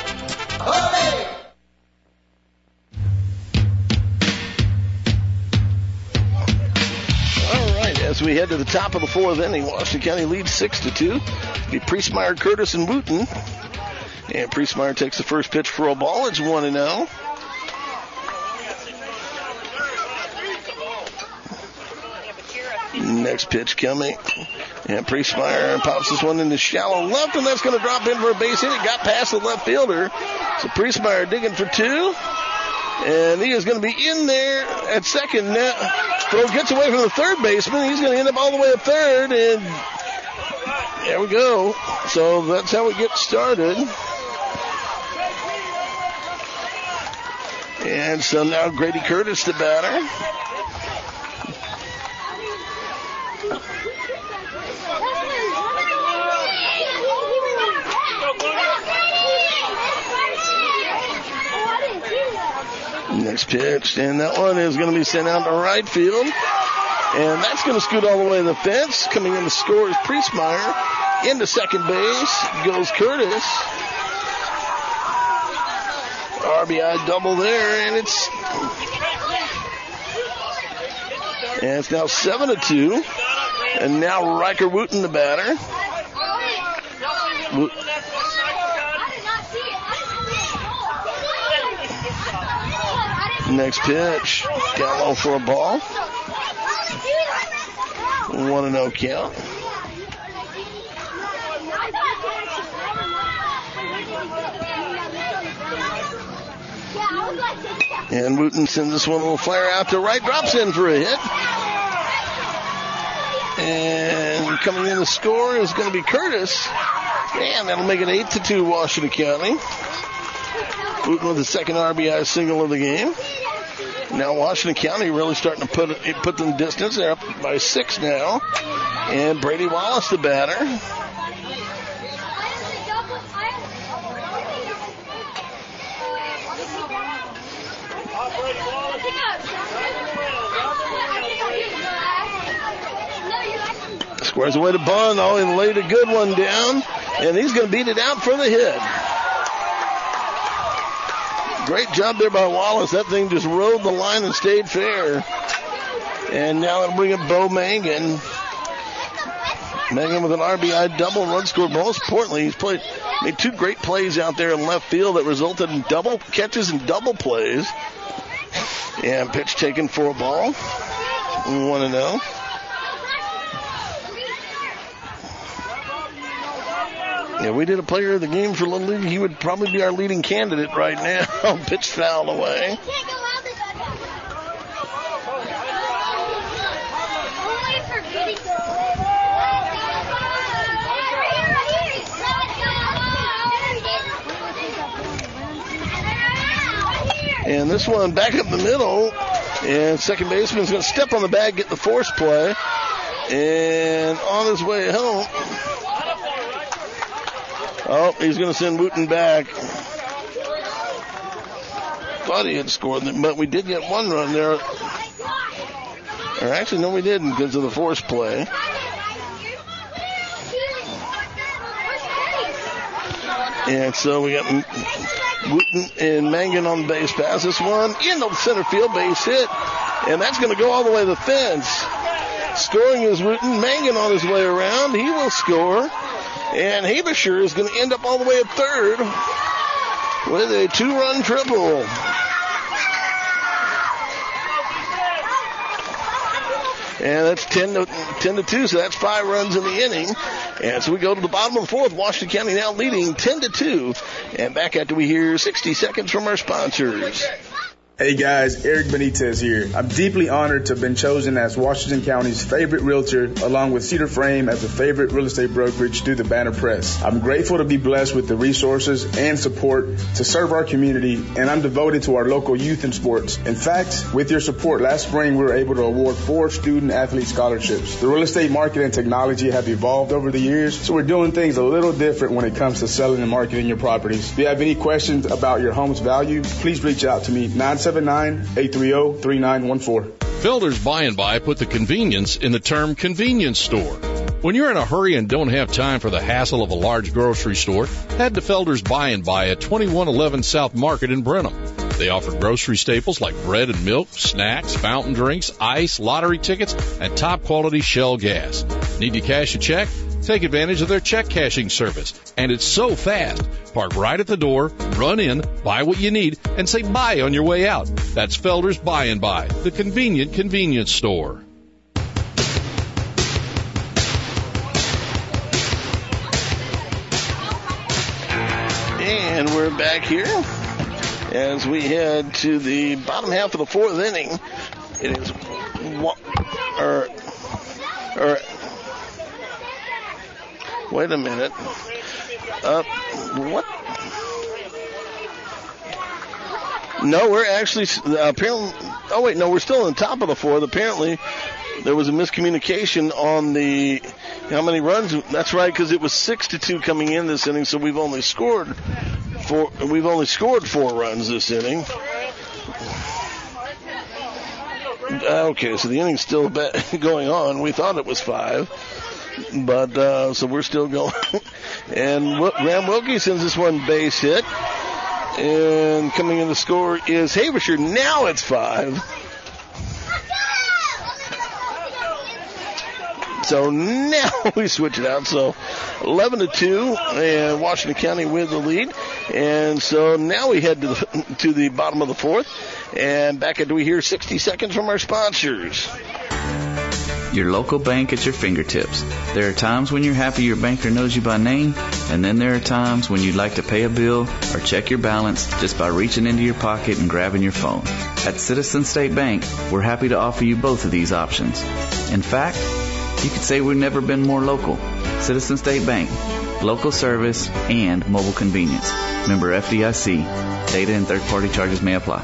Speaker 5: As we head to the top of the fourth inning, Washington County leads six to two. Be Priestmeyer, Curtis, and Wooten. And Priestmeyer takes the first pitch for a ball. It's one and oh. Next pitch coming. And Priestmeyer pops this one into shallow left, and that's going to drop in for a base hit. It got past the left fielder. So Priestmeyer digging for two. And he is going to be in there at second. Now, throw gets away from the third baseman. He's going to end up all the way at third. And there we go. So that's how we get started. And so now Grady Curtis, the batter. Next pitch, and that one is going to be sent out to right field. And that's going to scoot all the way to the fence. Coming in to score is Priestmeyer. Into second base goes Curtis. R B I double there, and it's and it's now seven to two. And now Riker Wooten, the batter. Wo- Next pitch, down low for a ball. One and no count. And Wooten sends this one a little flare out to right, drops in for a hit. And coming in to score is going to be Curtis. And that'll make it eight to two Washington County. Wooten with the second R B I single of the game. Now Washington County really starting to put it, put them distance. They're up by six now. And Brady Wallace, the batter. Squares away to Bond. Oh, and laid a good one down. And he's going to beat it out for the hit. Great job there by Wallace. That thing just rode the line and stayed fair. And now it'll bring up Bo Mangan. Mangan with an R B I double run score. Most importantly, he's played made two great plays out there in left field that resulted in double catches and double plays. And pitch taken for a ball. one and oh. Yeah, we did a player of the game for Little League. He would probably be our leading candidate right now. Pitch foul away. And this one back up the middle. And second baseman's going to step on the bag, get the force play. And on his way home. Oh, he's going to send Wooten back. Thought he had scored, but we did get one run there. Or actually, no, we didn't because of the force play. And so we got Wooten and Mangan on the base pass. This one into the center field base hit. And that's going to go all the way to the fence. Scoring is Wooten. Mangan on his way around. He will score. And Havishire is going to end up all the way at third with a two-run triple. And that's ten to, ten to two, so that's five runs in the inning. And so we go to the bottom of the fourth. Washington County now leading ten to two. And back after we hear sixty seconds from our sponsors.
Speaker 8: Hey guys, Eric Benitez here. I'm deeply honored to have been chosen as Washington County's favorite realtor, along with Cedar Frame as the favorite real estate brokerage through the Banner Press. I'm grateful to be blessed with the resources and support to serve our community, and I'm devoted to our local youth and sports. In fact, with your support, last spring we were able to award four student athlete scholarships. The real estate market and technology have evolved over the years, so we're doing things a little different when it comes to selling and marketing your properties. If you have any questions about your home's value, please reach out to me, nine seven nine, eight three zero, three nine one four.
Speaker 18: Felder's Buy and Buy put the convenience in the term convenience store. When you're in a hurry and don't have time for the hassle of a large grocery store, head to Felder's Buy and Buy at twenty-one eleven South Market in Brenham. They offer grocery staples like bread and milk, snacks, fountain drinks, ice, lottery tickets, and top-quality Shell gas. Need to cash a check? Take advantage of their check cashing service. And it's so fast. Park right at the door, run in, buy what you need, and say bye on your way out. That's Felder's Buy and Buy, the convenient convenience store.
Speaker 5: And we're back here as we head to the bottom half of the fourth inning. It is one, or, or, wait a minute. Uh, what? No, we're actually, uh, apparently, oh wait, no, we're still on top of the fourth. Apparently, there was a miscommunication on the, how many runs? That's right, because it was six to two coming in this inning, so we've only scored four, we've only scored four runs this inning. Okay, so the inning's still going on. We thought it was five. But, uh, so we're still going. And Graham Wilkie sends this one base hit. And coming in the score is Havishire. Now it's five. So now we switch it out. So eleven to two, and Washington County with the lead. And so now we head to the, to the bottom of the fourth. And back after we hear sixty seconds from our sponsors.
Speaker 10: Your local bank at your fingertips. There are times when you're happy your banker knows you by name, and then there are times when you'd like to pay a bill or check your balance just by reaching into your pocket and grabbing your phone. At Citizen State Bank, we're happy to offer you both of these options. In fact, you could say we've never been more local. Citizen State Bank, local service and mobile convenience. Member F D I C. Data and third-party charges may apply.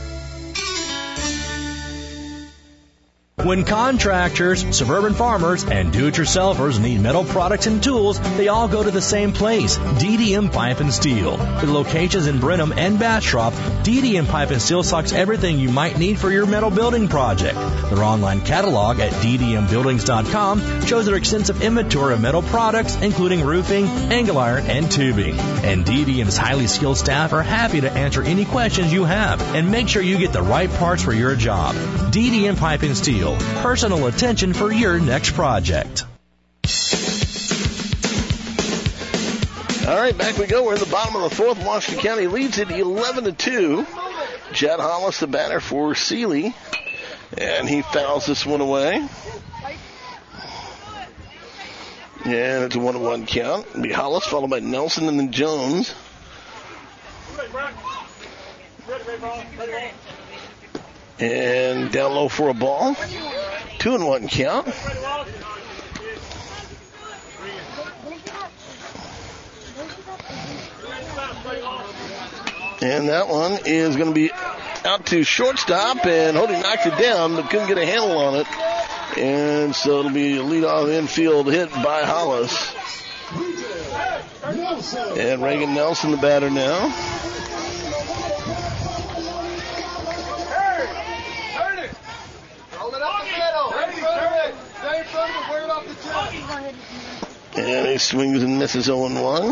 Speaker 11: When contractors, suburban farmers, and do-it-yourselfers need metal products and tools, they all go to the same place, D D M Pipe and Steel. With locations in Brenham and Bastrop, D D M Pipe and Steel stocks everything you might need for your metal building project. Their online catalog at d d m buildings dot com shows their extensive inventory of metal products, including roofing, angle iron, and tubing. And D D M's highly skilled staff are happy to answer any questions you have and make sure you get the right parts for your job. D D M Pipe and Steel. Personal attention for your next project.
Speaker 5: All right, back we go. We're in the bottom of the fourth. Washington County leads it eleven to two. Jed Hollis, the batter for Seeley, and he fouls this one away. And it's a one to one count. It'll be Hollis followed by Nelson and then Jones. And down low for a ball. Two and one count. And that one is going to be out to shortstop, and Hody knocked it down but couldn't get a handle on it. And so it'll be a leadoff infield hit by Hollis. And Reagan Nelson, the batter now. And he swings and misses oh and one.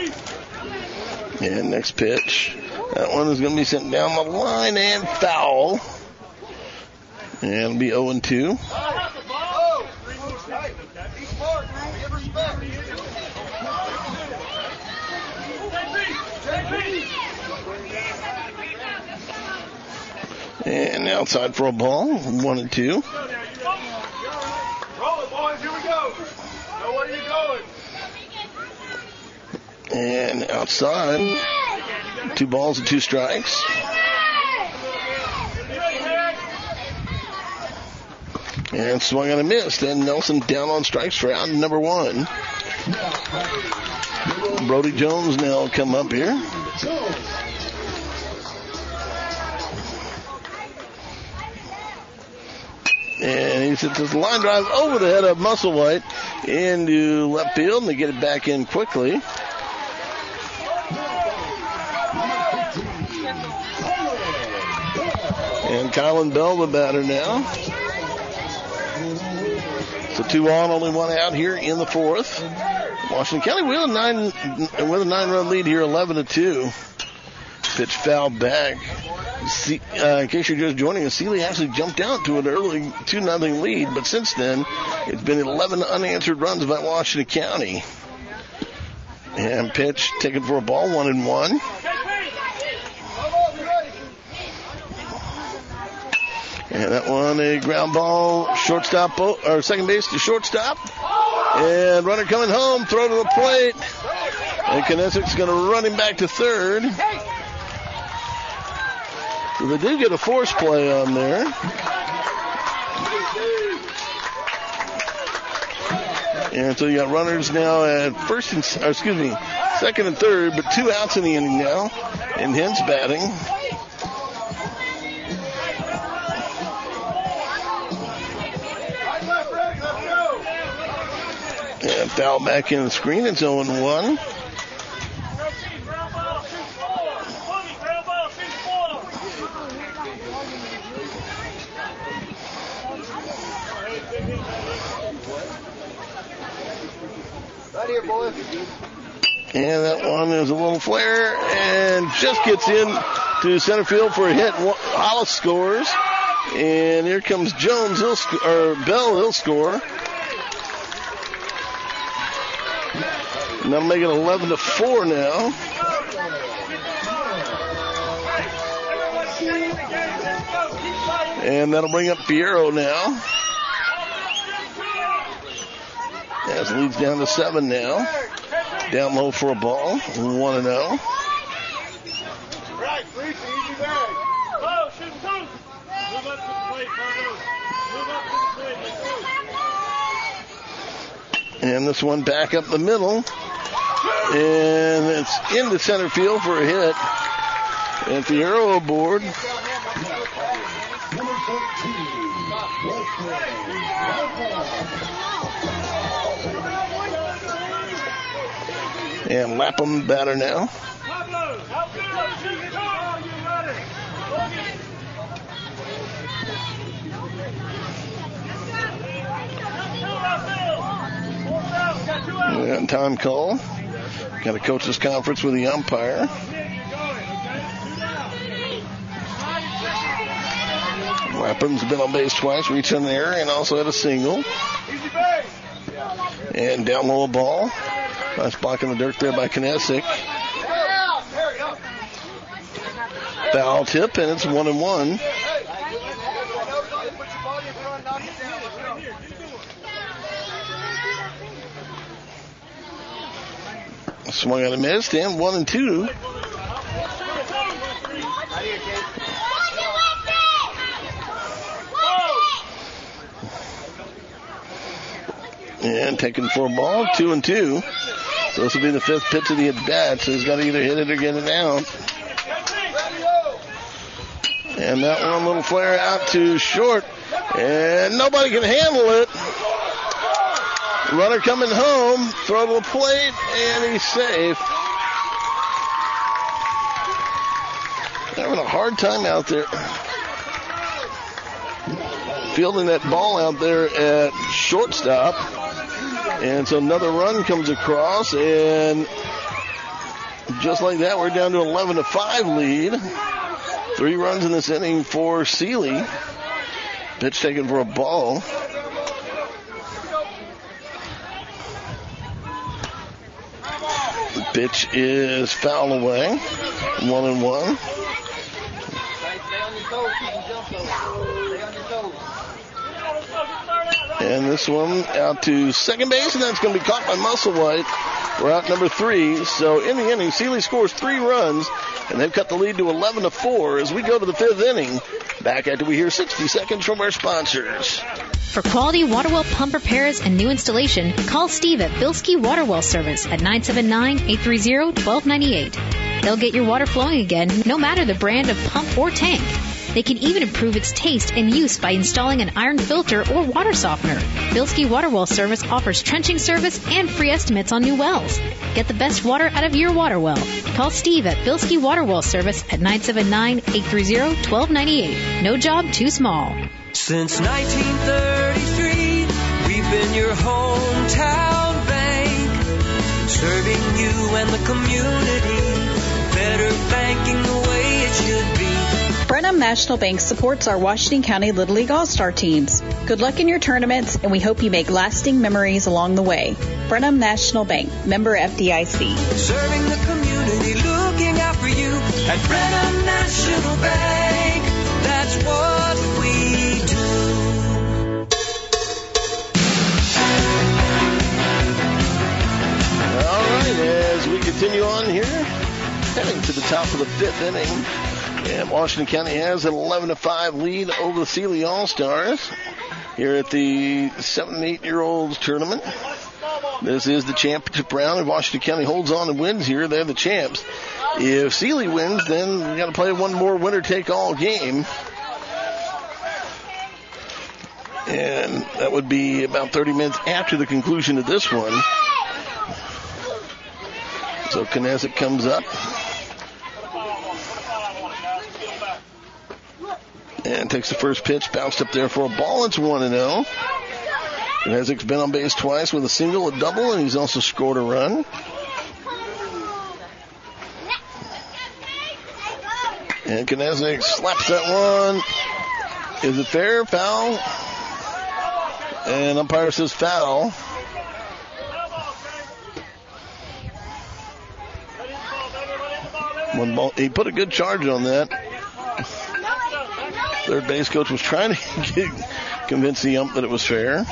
Speaker 5: And next pitch. That one is going to be sent down the line and foul. And it'll be oh and two. And outside for a ball, one and two.
Speaker 13: Roll it, boys. Here we go. Know where you're going.
Speaker 5: And outside, two balls and two strikes. And swung and a miss. And Nelson down on strikes for out number one. Brody Jones now come up here. And he hits this line drive over the head of Musselwhite into left field, and they get it back in quickly. And Kylan Bell, the batter now. So two on, only one out here in the fourth. Washington County with a nine with a nine-run lead here, eleven to two. Pitch fouled back. See, uh, in case you're just joining us, Sealy actually jumped out to an early two nothing lead, but since then, it's been eleven unanswered runs by Washington County. And pitch taken for a ball, one and one. And that one, a ground ball, shortstop, or second base to shortstop. And runner coming home, throw to the plate. And Knesek's going to run him back to third. So they do get a force play on there. And so you got runners now at first and, or excuse me, second and third, but two outs in the inning now. And Hintz batting. And foul back in the screen. It's oh and one.
Speaker 13: Right here, boy.
Speaker 5: And that one is a little flare and just gets in to center field for a hit. Hollis scores. And here comes Jones. He'll sc- or Bell. He'll score. And that'll make it eleven to four now. And that'll bring up Fierro now. As it leads down to seven now. Down low for a ball. one and oh.
Speaker 13: Right, Reese, easy bag. Oh, shoot, shoot. Move up to the plate, Carlos. Move up to the plate. Let's go.
Speaker 5: And this one back up the middle. And it's into center field for a hit. And Fierro aboard. And Lapham batter now. And time call. Got a coach's conference with the umpire. Lapham's been on base twice, reached in there, and also had a single. And down low a ball. Nice block in the dirt there by Knesek. Foul tip, and it's one and one. Swung out and missed, and one and two. And taken for a ball, two and two. So this will be the fifth pitch of the at-bat, so he's got to either hit it or get it out. And that one, little flare out to short, and nobody can handle it. Runner coming home, throw to the plate, and he's safe. Having a hard time out there. Fielding that ball out there at shortstop. And so another run comes across, and just like that, we're down to eleven to five lead. Three runs in this inning for Seeley. Pitch taken for a ball. The pitch is foul away. One and one. And this one out to second base, and that's going to be caught by Musselwhite. We're out number three. So in the inning, Seeley scores three runs, and they've cut the lead to eleven to four as we go to the fifth inning. Back after we hear sixty seconds from our sponsors.
Speaker 12: For quality water well pump repairs and new installation, call Steve at Bilski Water Well Service at nine seven nine, eight three zero, one two nine eight. They'll get your water flowing again, no matter the brand of pump or tank. They can even improve its taste and use by installing an iron filter or water softener. Bilski Water Well Service offers trenching service and free estimates on new wells. Get the best water out of your water well. Call Steve at Bilski Water Well Service at nine seven nine, eight three zero, one two nine eight. No job too small.
Speaker 16: Since nineteen thirty-three, we've been your hometown bank, serving you and the community, better banking the way it should be.
Speaker 22: Brenham National Bank supports our Washington County Little League All-Star teams. Good luck in your tournaments, and we hope you make lasting memories along the way. Brenham National Bank, member F D I C.
Speaker 16: Serving the community, looking out for you at Brenham National Bank. That's what we do.
Speaker 5: All right, as we continue on here, heading to the top of the fifth inning. And Washington County has an eleven to five lead over the Seeley All-Stars here at the seven and eight year olds tournament. This is the championship round. If Washington County holds on and wins here, they're the champs. If Seeley wins, then we got to play one more winner-take-all game. And that would be about thirty minutes after the conclusion of this one. So Knezik comes up. And takes the first pitch, bounced up there for a ball. It's one and oh. Knezik's been on base twice with a single, a double, and he's also scored a run. And Knezik slaps that one. Is it fair? Foul? And umpire says foul. One ball. He put a good charge on that. Third base coach was trying to get, convince the ump that it was fair.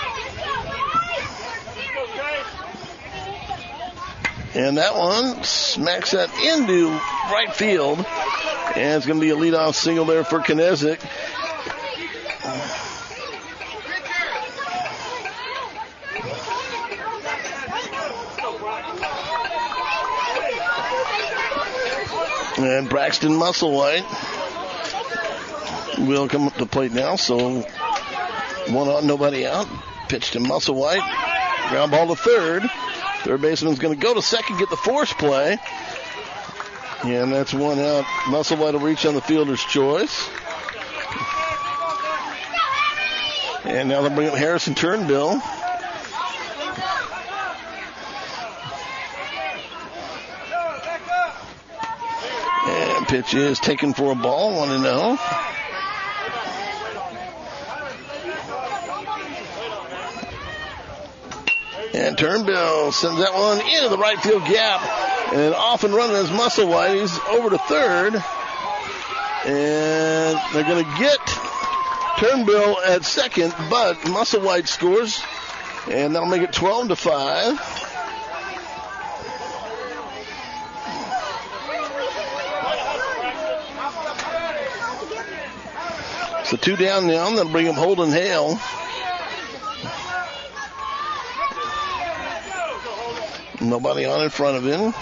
Speaker 5: And that one smacks that into right field. And it's going to be a leadoff single there for Knezik. And Braxton Musselwhite will come up to the plate now. So one on, nobody out. Pitch to Musselwhite. Ground ball to third. Third baseman's going to go to second, get the force play. And that's one out. Musselwhite will reach on the fielder's choice. And now they'll bring up Harrison Turnbill. And pitch is taken for a ball, one and oh. And Turnbill sends that one into the right field gap. And off and running is Musselwhite. He's over to third. And they're going to get Turnbill at second, but Musselwhite scores. And that'll make it twelve to five. So two down now. They'll bring him Holden Hale. Nobody on in front of him.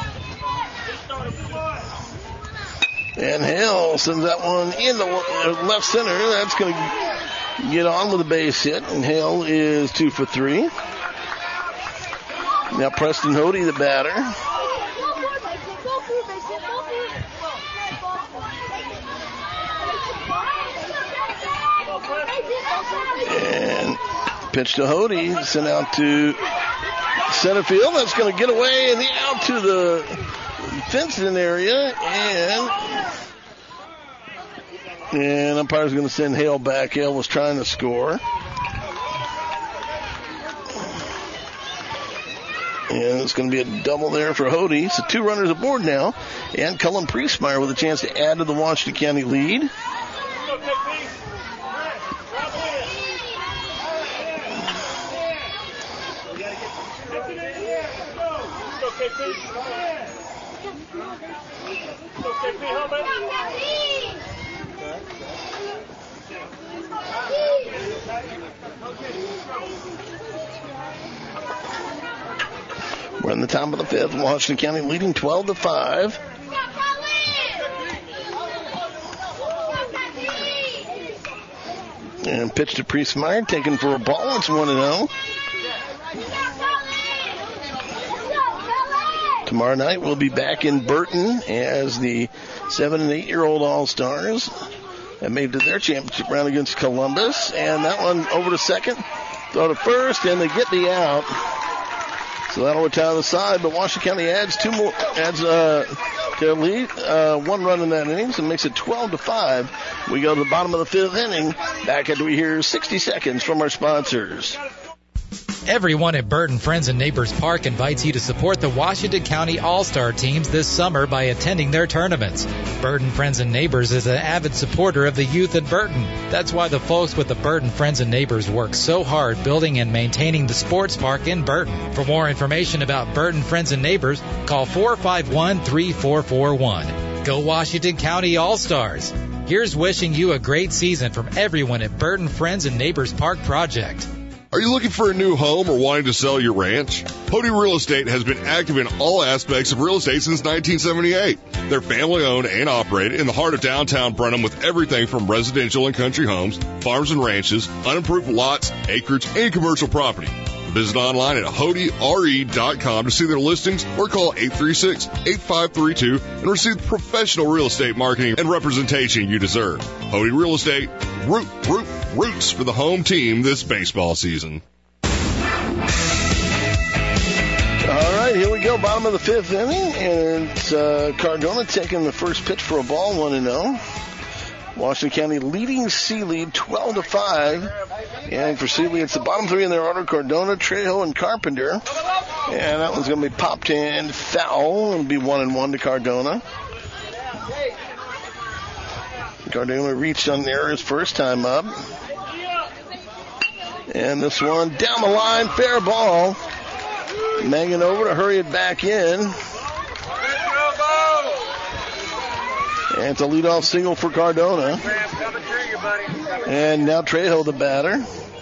Speaker 5: And Hale sends that one in the left center. That's going to get on with a base hit. And Hale is two for three. Now Preston Hody, the batter. And pitch to Hody, sent out to center field. That's going to get away, and the out to the fenced-in area, and and umpire's going to send Hale back. Hale was trying to score. And it's going to be a double there for Hody. So two runners aboard now. And Cullen Priestmeyer with a chance to add to the Washington County lead. We're in the top of the fifth. Washington County leading twelve to five. And pitch to Priestmeyer, taken for a ball. It's one and oh. Tomorrow night we'll be back in Burton as the seven and eight year old All-Stars have made it to their championship round against Columbus. And that one over to second. Throw to first, and they get the out. So that'll retire the side, but Washington County adds two more, adds uh, to their lead, uh, one run in that inning, so it makes it twelve to five. We go to the bottom of the fifth inning. Back after we hear sixty seconds from our sponsors.
Speaker 15: Everyone at Burton Friends and Neighbors Park invites you to support the Washington County All-Star teams this summer by attending their tournaments. Burton Friends and Neighbors is an avid supporter of the youth at Burton. That's why the folks with the Burton Friends and Neighbors work so hard building and maintaining the sports park in Burton. For more information about Burton Friends and Neighbors, call four five one, three four four one. Go Washington County All-Stars. Here's wishing you a great season from everyone at Burton Friends and Neighbors Park Project.
Speaker 1: Are you looking for a new home or wanting to sell your ranch? Hody Real Estate has been active in all aspects of real estate since nineteen seventy-eight. They're family owned and operated in the heart of downtown Brenham with everything from residential and country homes, farms and ranches, unimproved lots, acreage, and commercial property. Visit online at hody R E dot com to see their listings or call eight three six, eight five three two and receive the professional real estate marketing and representation you deserve. Hody Real Estate, root, root, roots for the home team this baseball season.
Speaker 5: All right, here we go. Bottom of the fifth inning, and it's uh, Cardona taking the first pitch for a ball, one and oh. Washington County leading Sealy twelve to five. And for Sealy, it's the bottom three in their order: Cardona, Trejo, and Carpenter. And that one's going to be popped in foul. It'll be one and one to Cardona. Cardona reached on there his first time up. And this one down the line, fair ball. Mangin over to hurry it back in. And it's a leadoff single for Cardona. And now Trejo, the batter.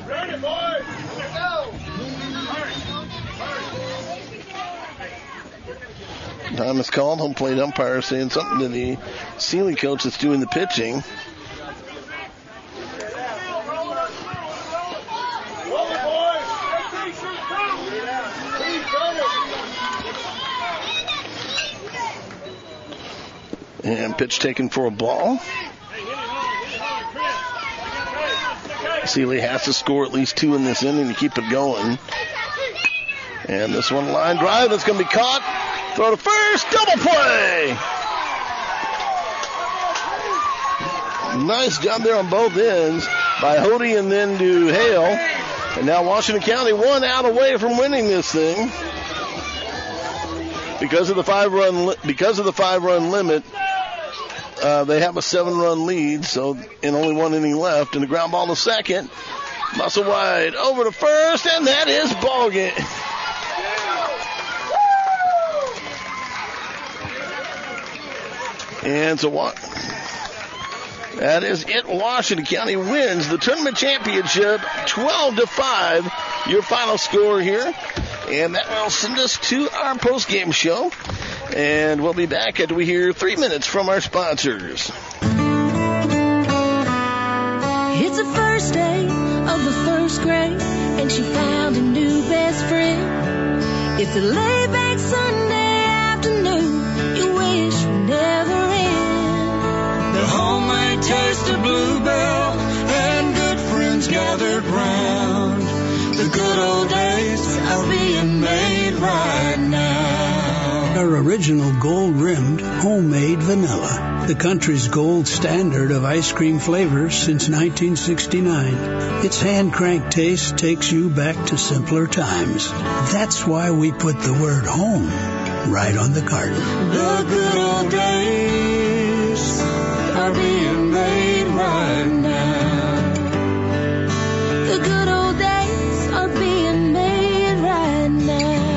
Speaker 5: Time is called. Home plate umpire saying something to the Sealy coach that's doing the pitching. And pitch taken for a ball. Sealy has to score at least two in this inning to keep it going. And this one line drive that's going to be caught. Throw to first, double play. Nice job there on both ends by Hody and then to Hale. And now Washington County one out away from winning this thing. Because of the five run, li- because of the five run limit, uh, they have a seven run lead. So in only one inning left, and the ground ball to second, muscle wide over to first, and that is ball game. And so what? That is it. Washington County wins the tournament championship twelve to five. Your final score here. And that will send us to our post-game show. And we'll be back after we hear three minutes from our sponsors.
Speaker 14: It's the first day of the first grade, and she found a new best friend. It's a laid-back Sunday afternoon you wish would never end.
Speaker 17: The homemade taste of Bluebell and good friends gathered round. The good old days are being made right now.
Speaker 19: are original gold-rimmed, homemade vanilla, the country's gold standard of ice cream flavors since nineteen sixty-nine. Its hand-cranked taste takes you back to simpler times. That's why we put the word home right on the carton.
Speaker 17: The good old days are being made right now.
Speaker 14: The good old days are being made right now.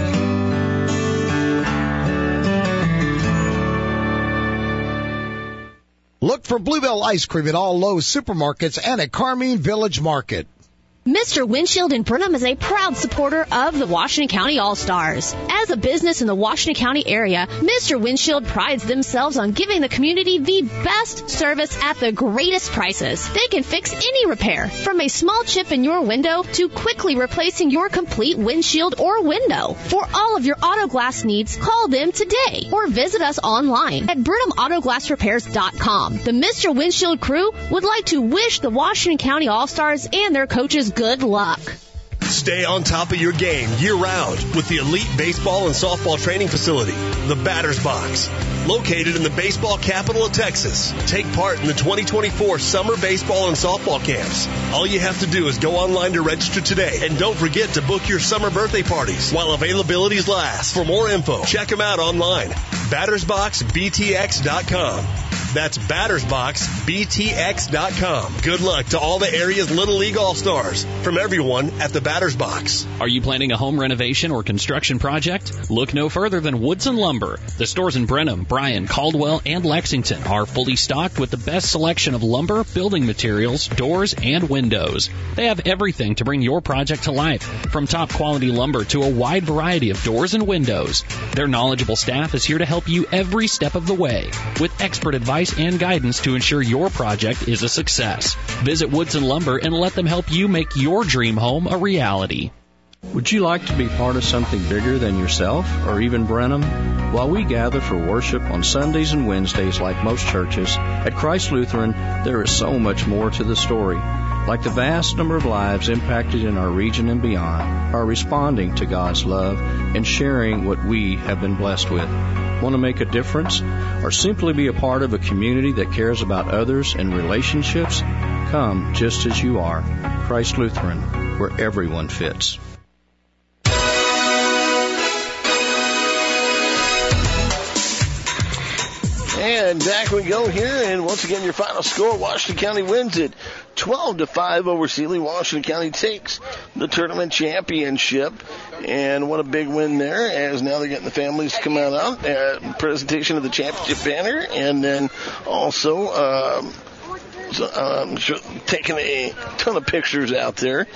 Speaker 4: Look for Bluebell Ice Cream at all Lowe's supermarkets and at Carmine Village Market.
Speaker 7: Mister Windshield in Brenham is a proud supporter of the Washington County All-Stars. As a business in the Washington County area, Mister Windshield prides themselves on giving the community the best service at the greatest prices. They can fix any repair, from a small chip in your window to quickly replacing your complete windshield or window. For all of your auto glass needs, call them today or visit us online at Brenham Auto Glass Repairs dot com. The Mister Windshield crew would like to wish the Washington County All-Stars and their coaches good luck.
Speaker 20: Stay on top of your game year-round with the elite baseball and softball training facility, the Batter's Box. Located in the baseball capital of Texas, take part in the twenty twenty-four summer baseball and softball camps. All you have to do is go online to register today. And don't forget to book your summer birthday parties while availabilities last. For more info, check them out online. Batters Box B T X dot com. That's Batters Box B T X dot com. Good luck to all the area's Little League All-Stars from everyone at the Batters Box.
Speaker 21: Are you planning a home renovation or construction project? Look no further than Woodson Lumber. The stores in Brenham, Bryan, Caldwell, and Lexington are fully stocked with the best selection of lumber, building materials, doors, and windows. They have everything to bring your project to life, from top quality lumber to a wide variety of doors and windows. Their knowledgeable staff is here to help you every step of the way with expert advice and guidance to ensure your project is a success. Visit Woodson Lumber and let them help you make your dream home a reality.
Speaker 3: Would you like to be part of something bigger than yourself or even Brenham? While we gather for worship on Sundays and Wednesdays like most churches, at Christ Lutheran there is so much more to the story. Like the vast number of lives impacted in our region and beyond are responding to God's love and sharing what we have been blessed with. Want to make a difference or simply be a part of a community that cares about others and relationships? Come just as you are. Christ Lutheran, where everyone fits.
Speaker 5: And back we go here, and once again your final score, Washington County wins it twelve to five over Sealy. Washington County takes the tournament championship, and what a big win there, as now they're getting the families to come out, out uh, presentation of the championship banner, and then also um, so, um, taking a ton of pictures out there.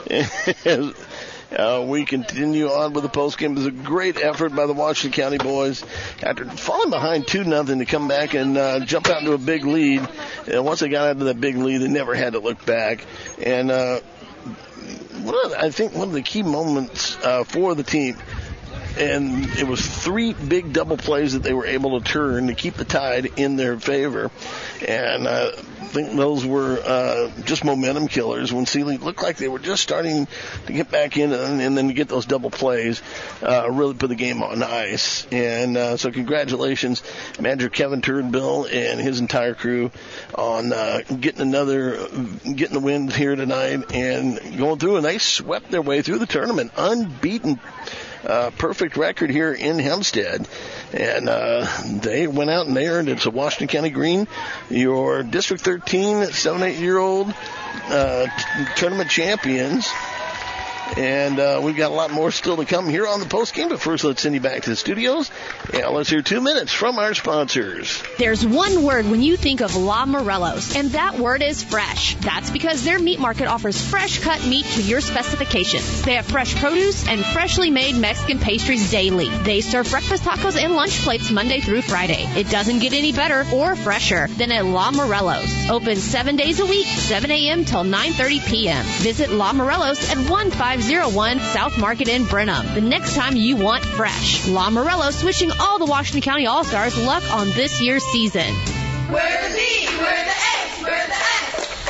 Speaker 5: Uh, we continue on with the postgame. It was a great effort by the Washington County boys after falling behind two nothing to come back and uh, jump out into a big lead. And once they got out of that big lead, they never had to look back. And uh, one of the, I think one of the key moments uh, for the team, and it was three big double plays that they were able to turn to keep the tide in their favor. And uh, I think those were uh, just momentum killers when Sealy looked like they were just starting to get back in, and, and then to get those double plays uh, really put the game on ice. And uh, so congratulations, manager Kevin Turnbill and his entire crew on uh, getting another, getting the win here tonight and going through, and they swept their way through the tournament, unbeaten. Uh, perfect record here in Hempstead. And uh, they went out and they earned it. So Washington County Green, your District thirteen, seven, eight-year-old uh, t- tournament champions. And uh, we've got a lot more still to come here on the postgame. But first, let's send you back to the studios. And let's hear two minutes from our sponsors.
Speaker 7: There's one word when you think of La Morello's, and that word is fresh. That's because their meat market offers fresh cut meat to your specifications. They have fresh produce and freshly made Mexican pastries daily. They serve breakfast tacos and lunch plates Monday through Friday. It doesn't get any better or fresher than at La Morello's. Open seven days a week, seven a.m. till nine thirty p.m. Visit La Morello's at one five zero one South Market in Brenham. The next time you want fresh. La Morello's wishing all the Washington County All-Stars luck on this year's season.
Speaker 17: We're the B, we're the S, we're the S. We're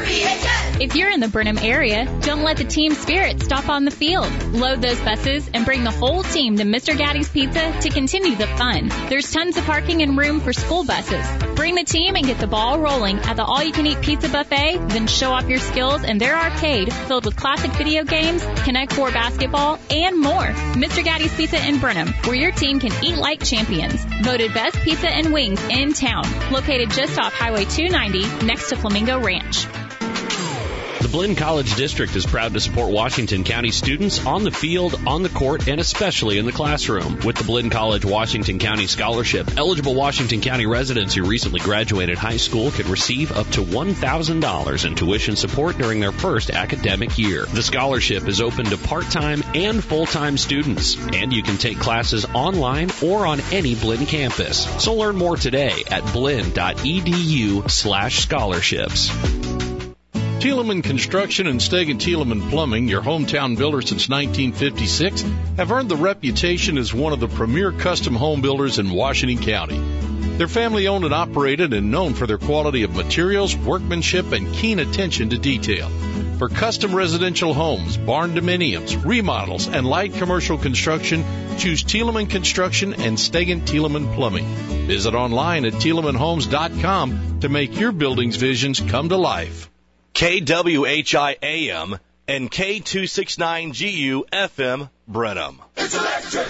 Speaker 2: If you're in the Brenham area, don't let the team spirit stop on the field. Load those buses and bring the whole team to Mister Gaddy's Pizza to continue the fun. There's tons of parking and room for school buses. Bring the team and get the ball rolling at the all-you-can-eat pizza buffet, then show off your skills in their arcade filled with classic video games, Connect Four basketball, and more. Mister Gaddy's Pizza in Brenham, where your team can eat like champions. Voted best pizza and wings in town. Located just off Highway two ninety next to Flamingo Ranch.
Speaker 21: The Blinn College District is proud to support Washington County students on the field, on the court, and especially in the classroom. With the Blinn College Washington County Scholarship, eligible Washington County residents who recently graduated high school can receive up to one thousand dollars in tuition support during their first academic year. The scholarship is open to part-time and full-time students, and you can take classes online or on any Blinn campus. So learn more today at blinn.edu slash scholarships.
Speaker 18: Thielemann Construction and Stegan Thielemann Plumbing, your hometown builder since nineteen fifty-six, have earned the reputation as one of the premier custom home builders in Washington County. They're family-owned and operated and known for their quality of materials, workmanship, and keen attention to detail. For custom residential homes, barn dominiums, remodels, and light commercial construction, choose Thielemann Construction and Stegan Thielemann Plumbing. Visit online at thielemann homes dot com to make your building's visions come to life.
Speaker 20: K W H I A M and K two sixty-nine G U F M Brenham.
Speaker 17: It's electric.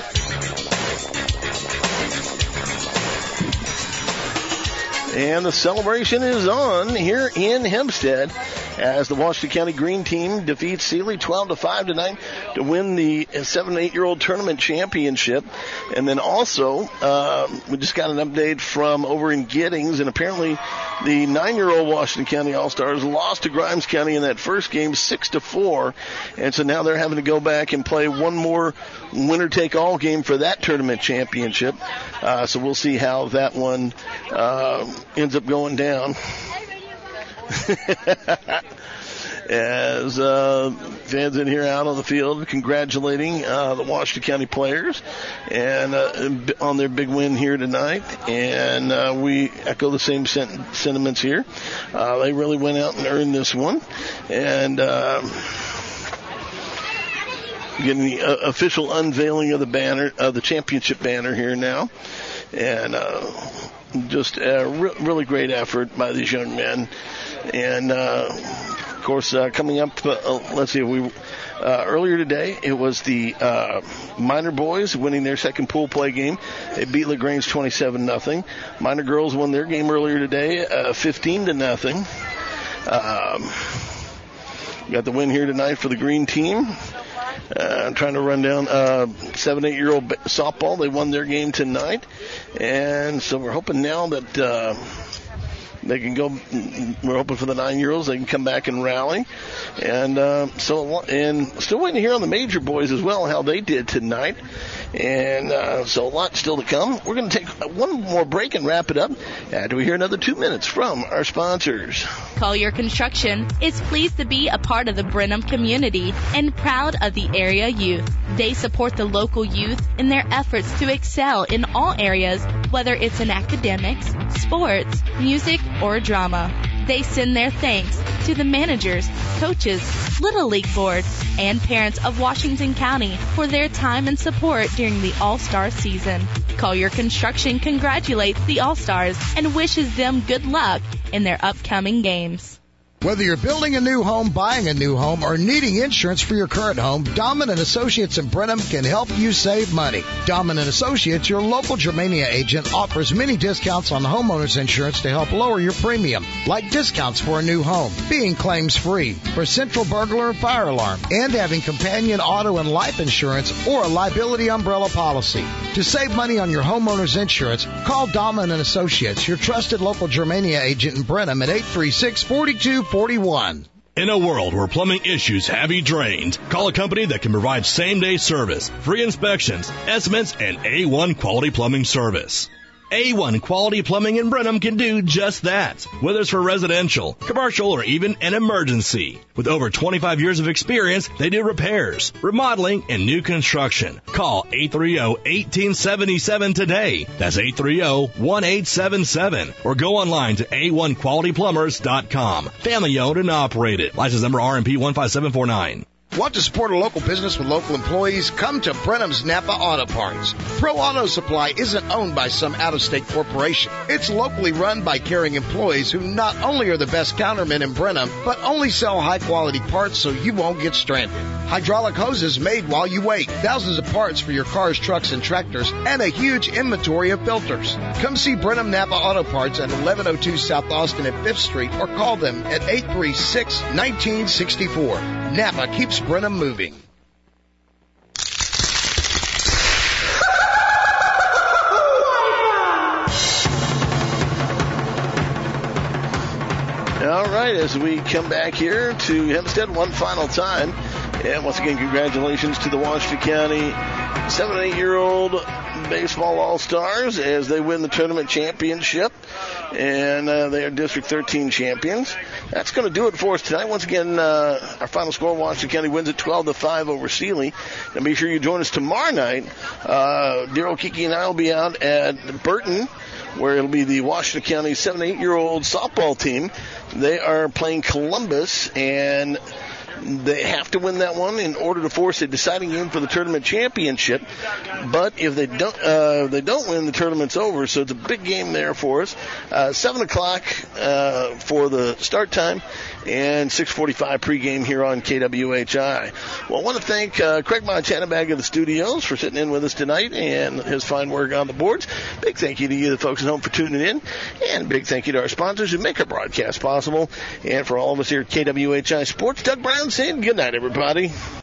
Speaker 5: And the celebration is on here in Hempstead as the Washington County Green Team defeats Sealy twelve to five tonight to win the seven and eight year old tournament championship. And then also, um, we just got an update from over in Giddings, and apparently the nine year old Washington County All-Stars lost to Grimes County in that first game six to four. And so now they're having to go back and play one more winner-take-all game for that tournament championship. Uh, so we'll see how that one uh, ends up going down. As uh, fans in here out on the field congratulating uh, the Washington County players and uh, on their big win here tonight. And uh, we echo the same sen- sentiments here. Uh, they really went out and earned this one. And uh, getting the uh, official unveiling of the banner, of the championship banner here now. And uh, just a re- really great effort by these young men. And, uh, of course, uh, coming up, uh, let's see, we uh, earlier today, it was the uh, minor boys winning their second pool play game. They beat LaGrange twenty-seven nothing. Minor girls won their game earlier today, uh, fifteen to nothing. Um, got the win here tonight for the green team. Uh, I'm trying to run down uh, seven, eight-year-old softball. They won their game tonight. And so we're hoping now that uh, they can go, we're hoping for the nine-year-olds, they can come back and rally. And uh, so, and still waiting to hear on the major boys as well, how they did tonight. And uh, so a lot still to come. We're going to take one more break and wrap it up after we hear another two minutes from our sponsors.
Speaker 7: Collier Construction is pleased to be a part of the Brenham community and proud of the area youth. They support the local youth in their efforts to excel in all areas, whether it's in academics, sports, music, or drama. They send their thanks to the managers, coaches, Little League Board, and parents of Washington County for their time and support during the All-Star season. Collier Construction congratulates the All-Stars and wishes them good luck in their upcoming games.
Speaker 4: Whether you're building a new home, buying a new home, or needing insurance for your current home, Dahlman and Associates in Brenham can help you save money. Dahlman and Associates, your local Germania agent, offers many discounts on homeowners insurance to help lower your premium, like discounts for a new home, being claims free, for central burglar and fire alarm, and having companion auto and life insurance or a liability umbrella policy. To save money on your homeowners insurance, call Dahlman and Associates, your trusted local Germania agent in Brenham at eight three six, four two four one.
Speaker 9: In a world where plumbing issues have you drained, call a company that can provide same-day service, free inspections, estimates, and A one quality plumbing service. A one Quality Plumbing in Brenham can do just that. Whether it's for residential, commercial, or even an emergency. With over twenty-five years of experience, they do repairs, remodeling, and new construction. Call eight three zero, one eight seven seven today. That's eight three zero, one eight seven seven. Or go online to A one quality plumbers dot com. Family owned and operated. License number R M P one five seven four nine.
Speaker 4: Want to support a local business with local employees? Come to Brenham's Napa Auto Parts. Pro Auto Supply isn't owned by some out-of-state corporation. It's locally run by caring employees who not only are the best countermen in Brenham, but only sell high-quality parts so you won't get stranded. Hydraulic hoses made while you wait. Thousands of parts for your cars, trucks, and tractors, and a huge inventory of filters. Come see Brenham Napa Auto Parts at eleven oh two South Austin and fifth Street, or call them at eight three six, one nine six four. Napa keeps Brenham moving.
Speaker 5: All right, as we come back here to Hempstead one final time, and once again, congratulations to the Washington County seven and eight-year-old baseball all-stars as they win the tournament championship, and uh, they are District thirteen champions. That's going to do it for us tonight. Once again, uh, our final score, Washington County wins at twelve to five over Sealy. And be sure you join us tomorrow night. Uh, Daryl Kiki and I will be out at Burton, where it'll be the Washington County seven and eight-year-old softball team. They are playing Columbus, and they have to win that one in order to force a deciding game for the tournament championship. But if they don't, uh, they don't win, the tournament's over. So it's a big game there for us. Uh, Seven o'clock uh, for the start time, and six forty-five pregame here on K W H I. Well, I want to thank uh, Craig Montana back in the studios for sitting in with us tonight and his fine work on the boards. Big thank you to you, the folks at home, for tuning in, and big thank you to our sponsors who make our broadcast possible. And for all of us here at K W H I Sports, Doug Brown saying good night, everybody.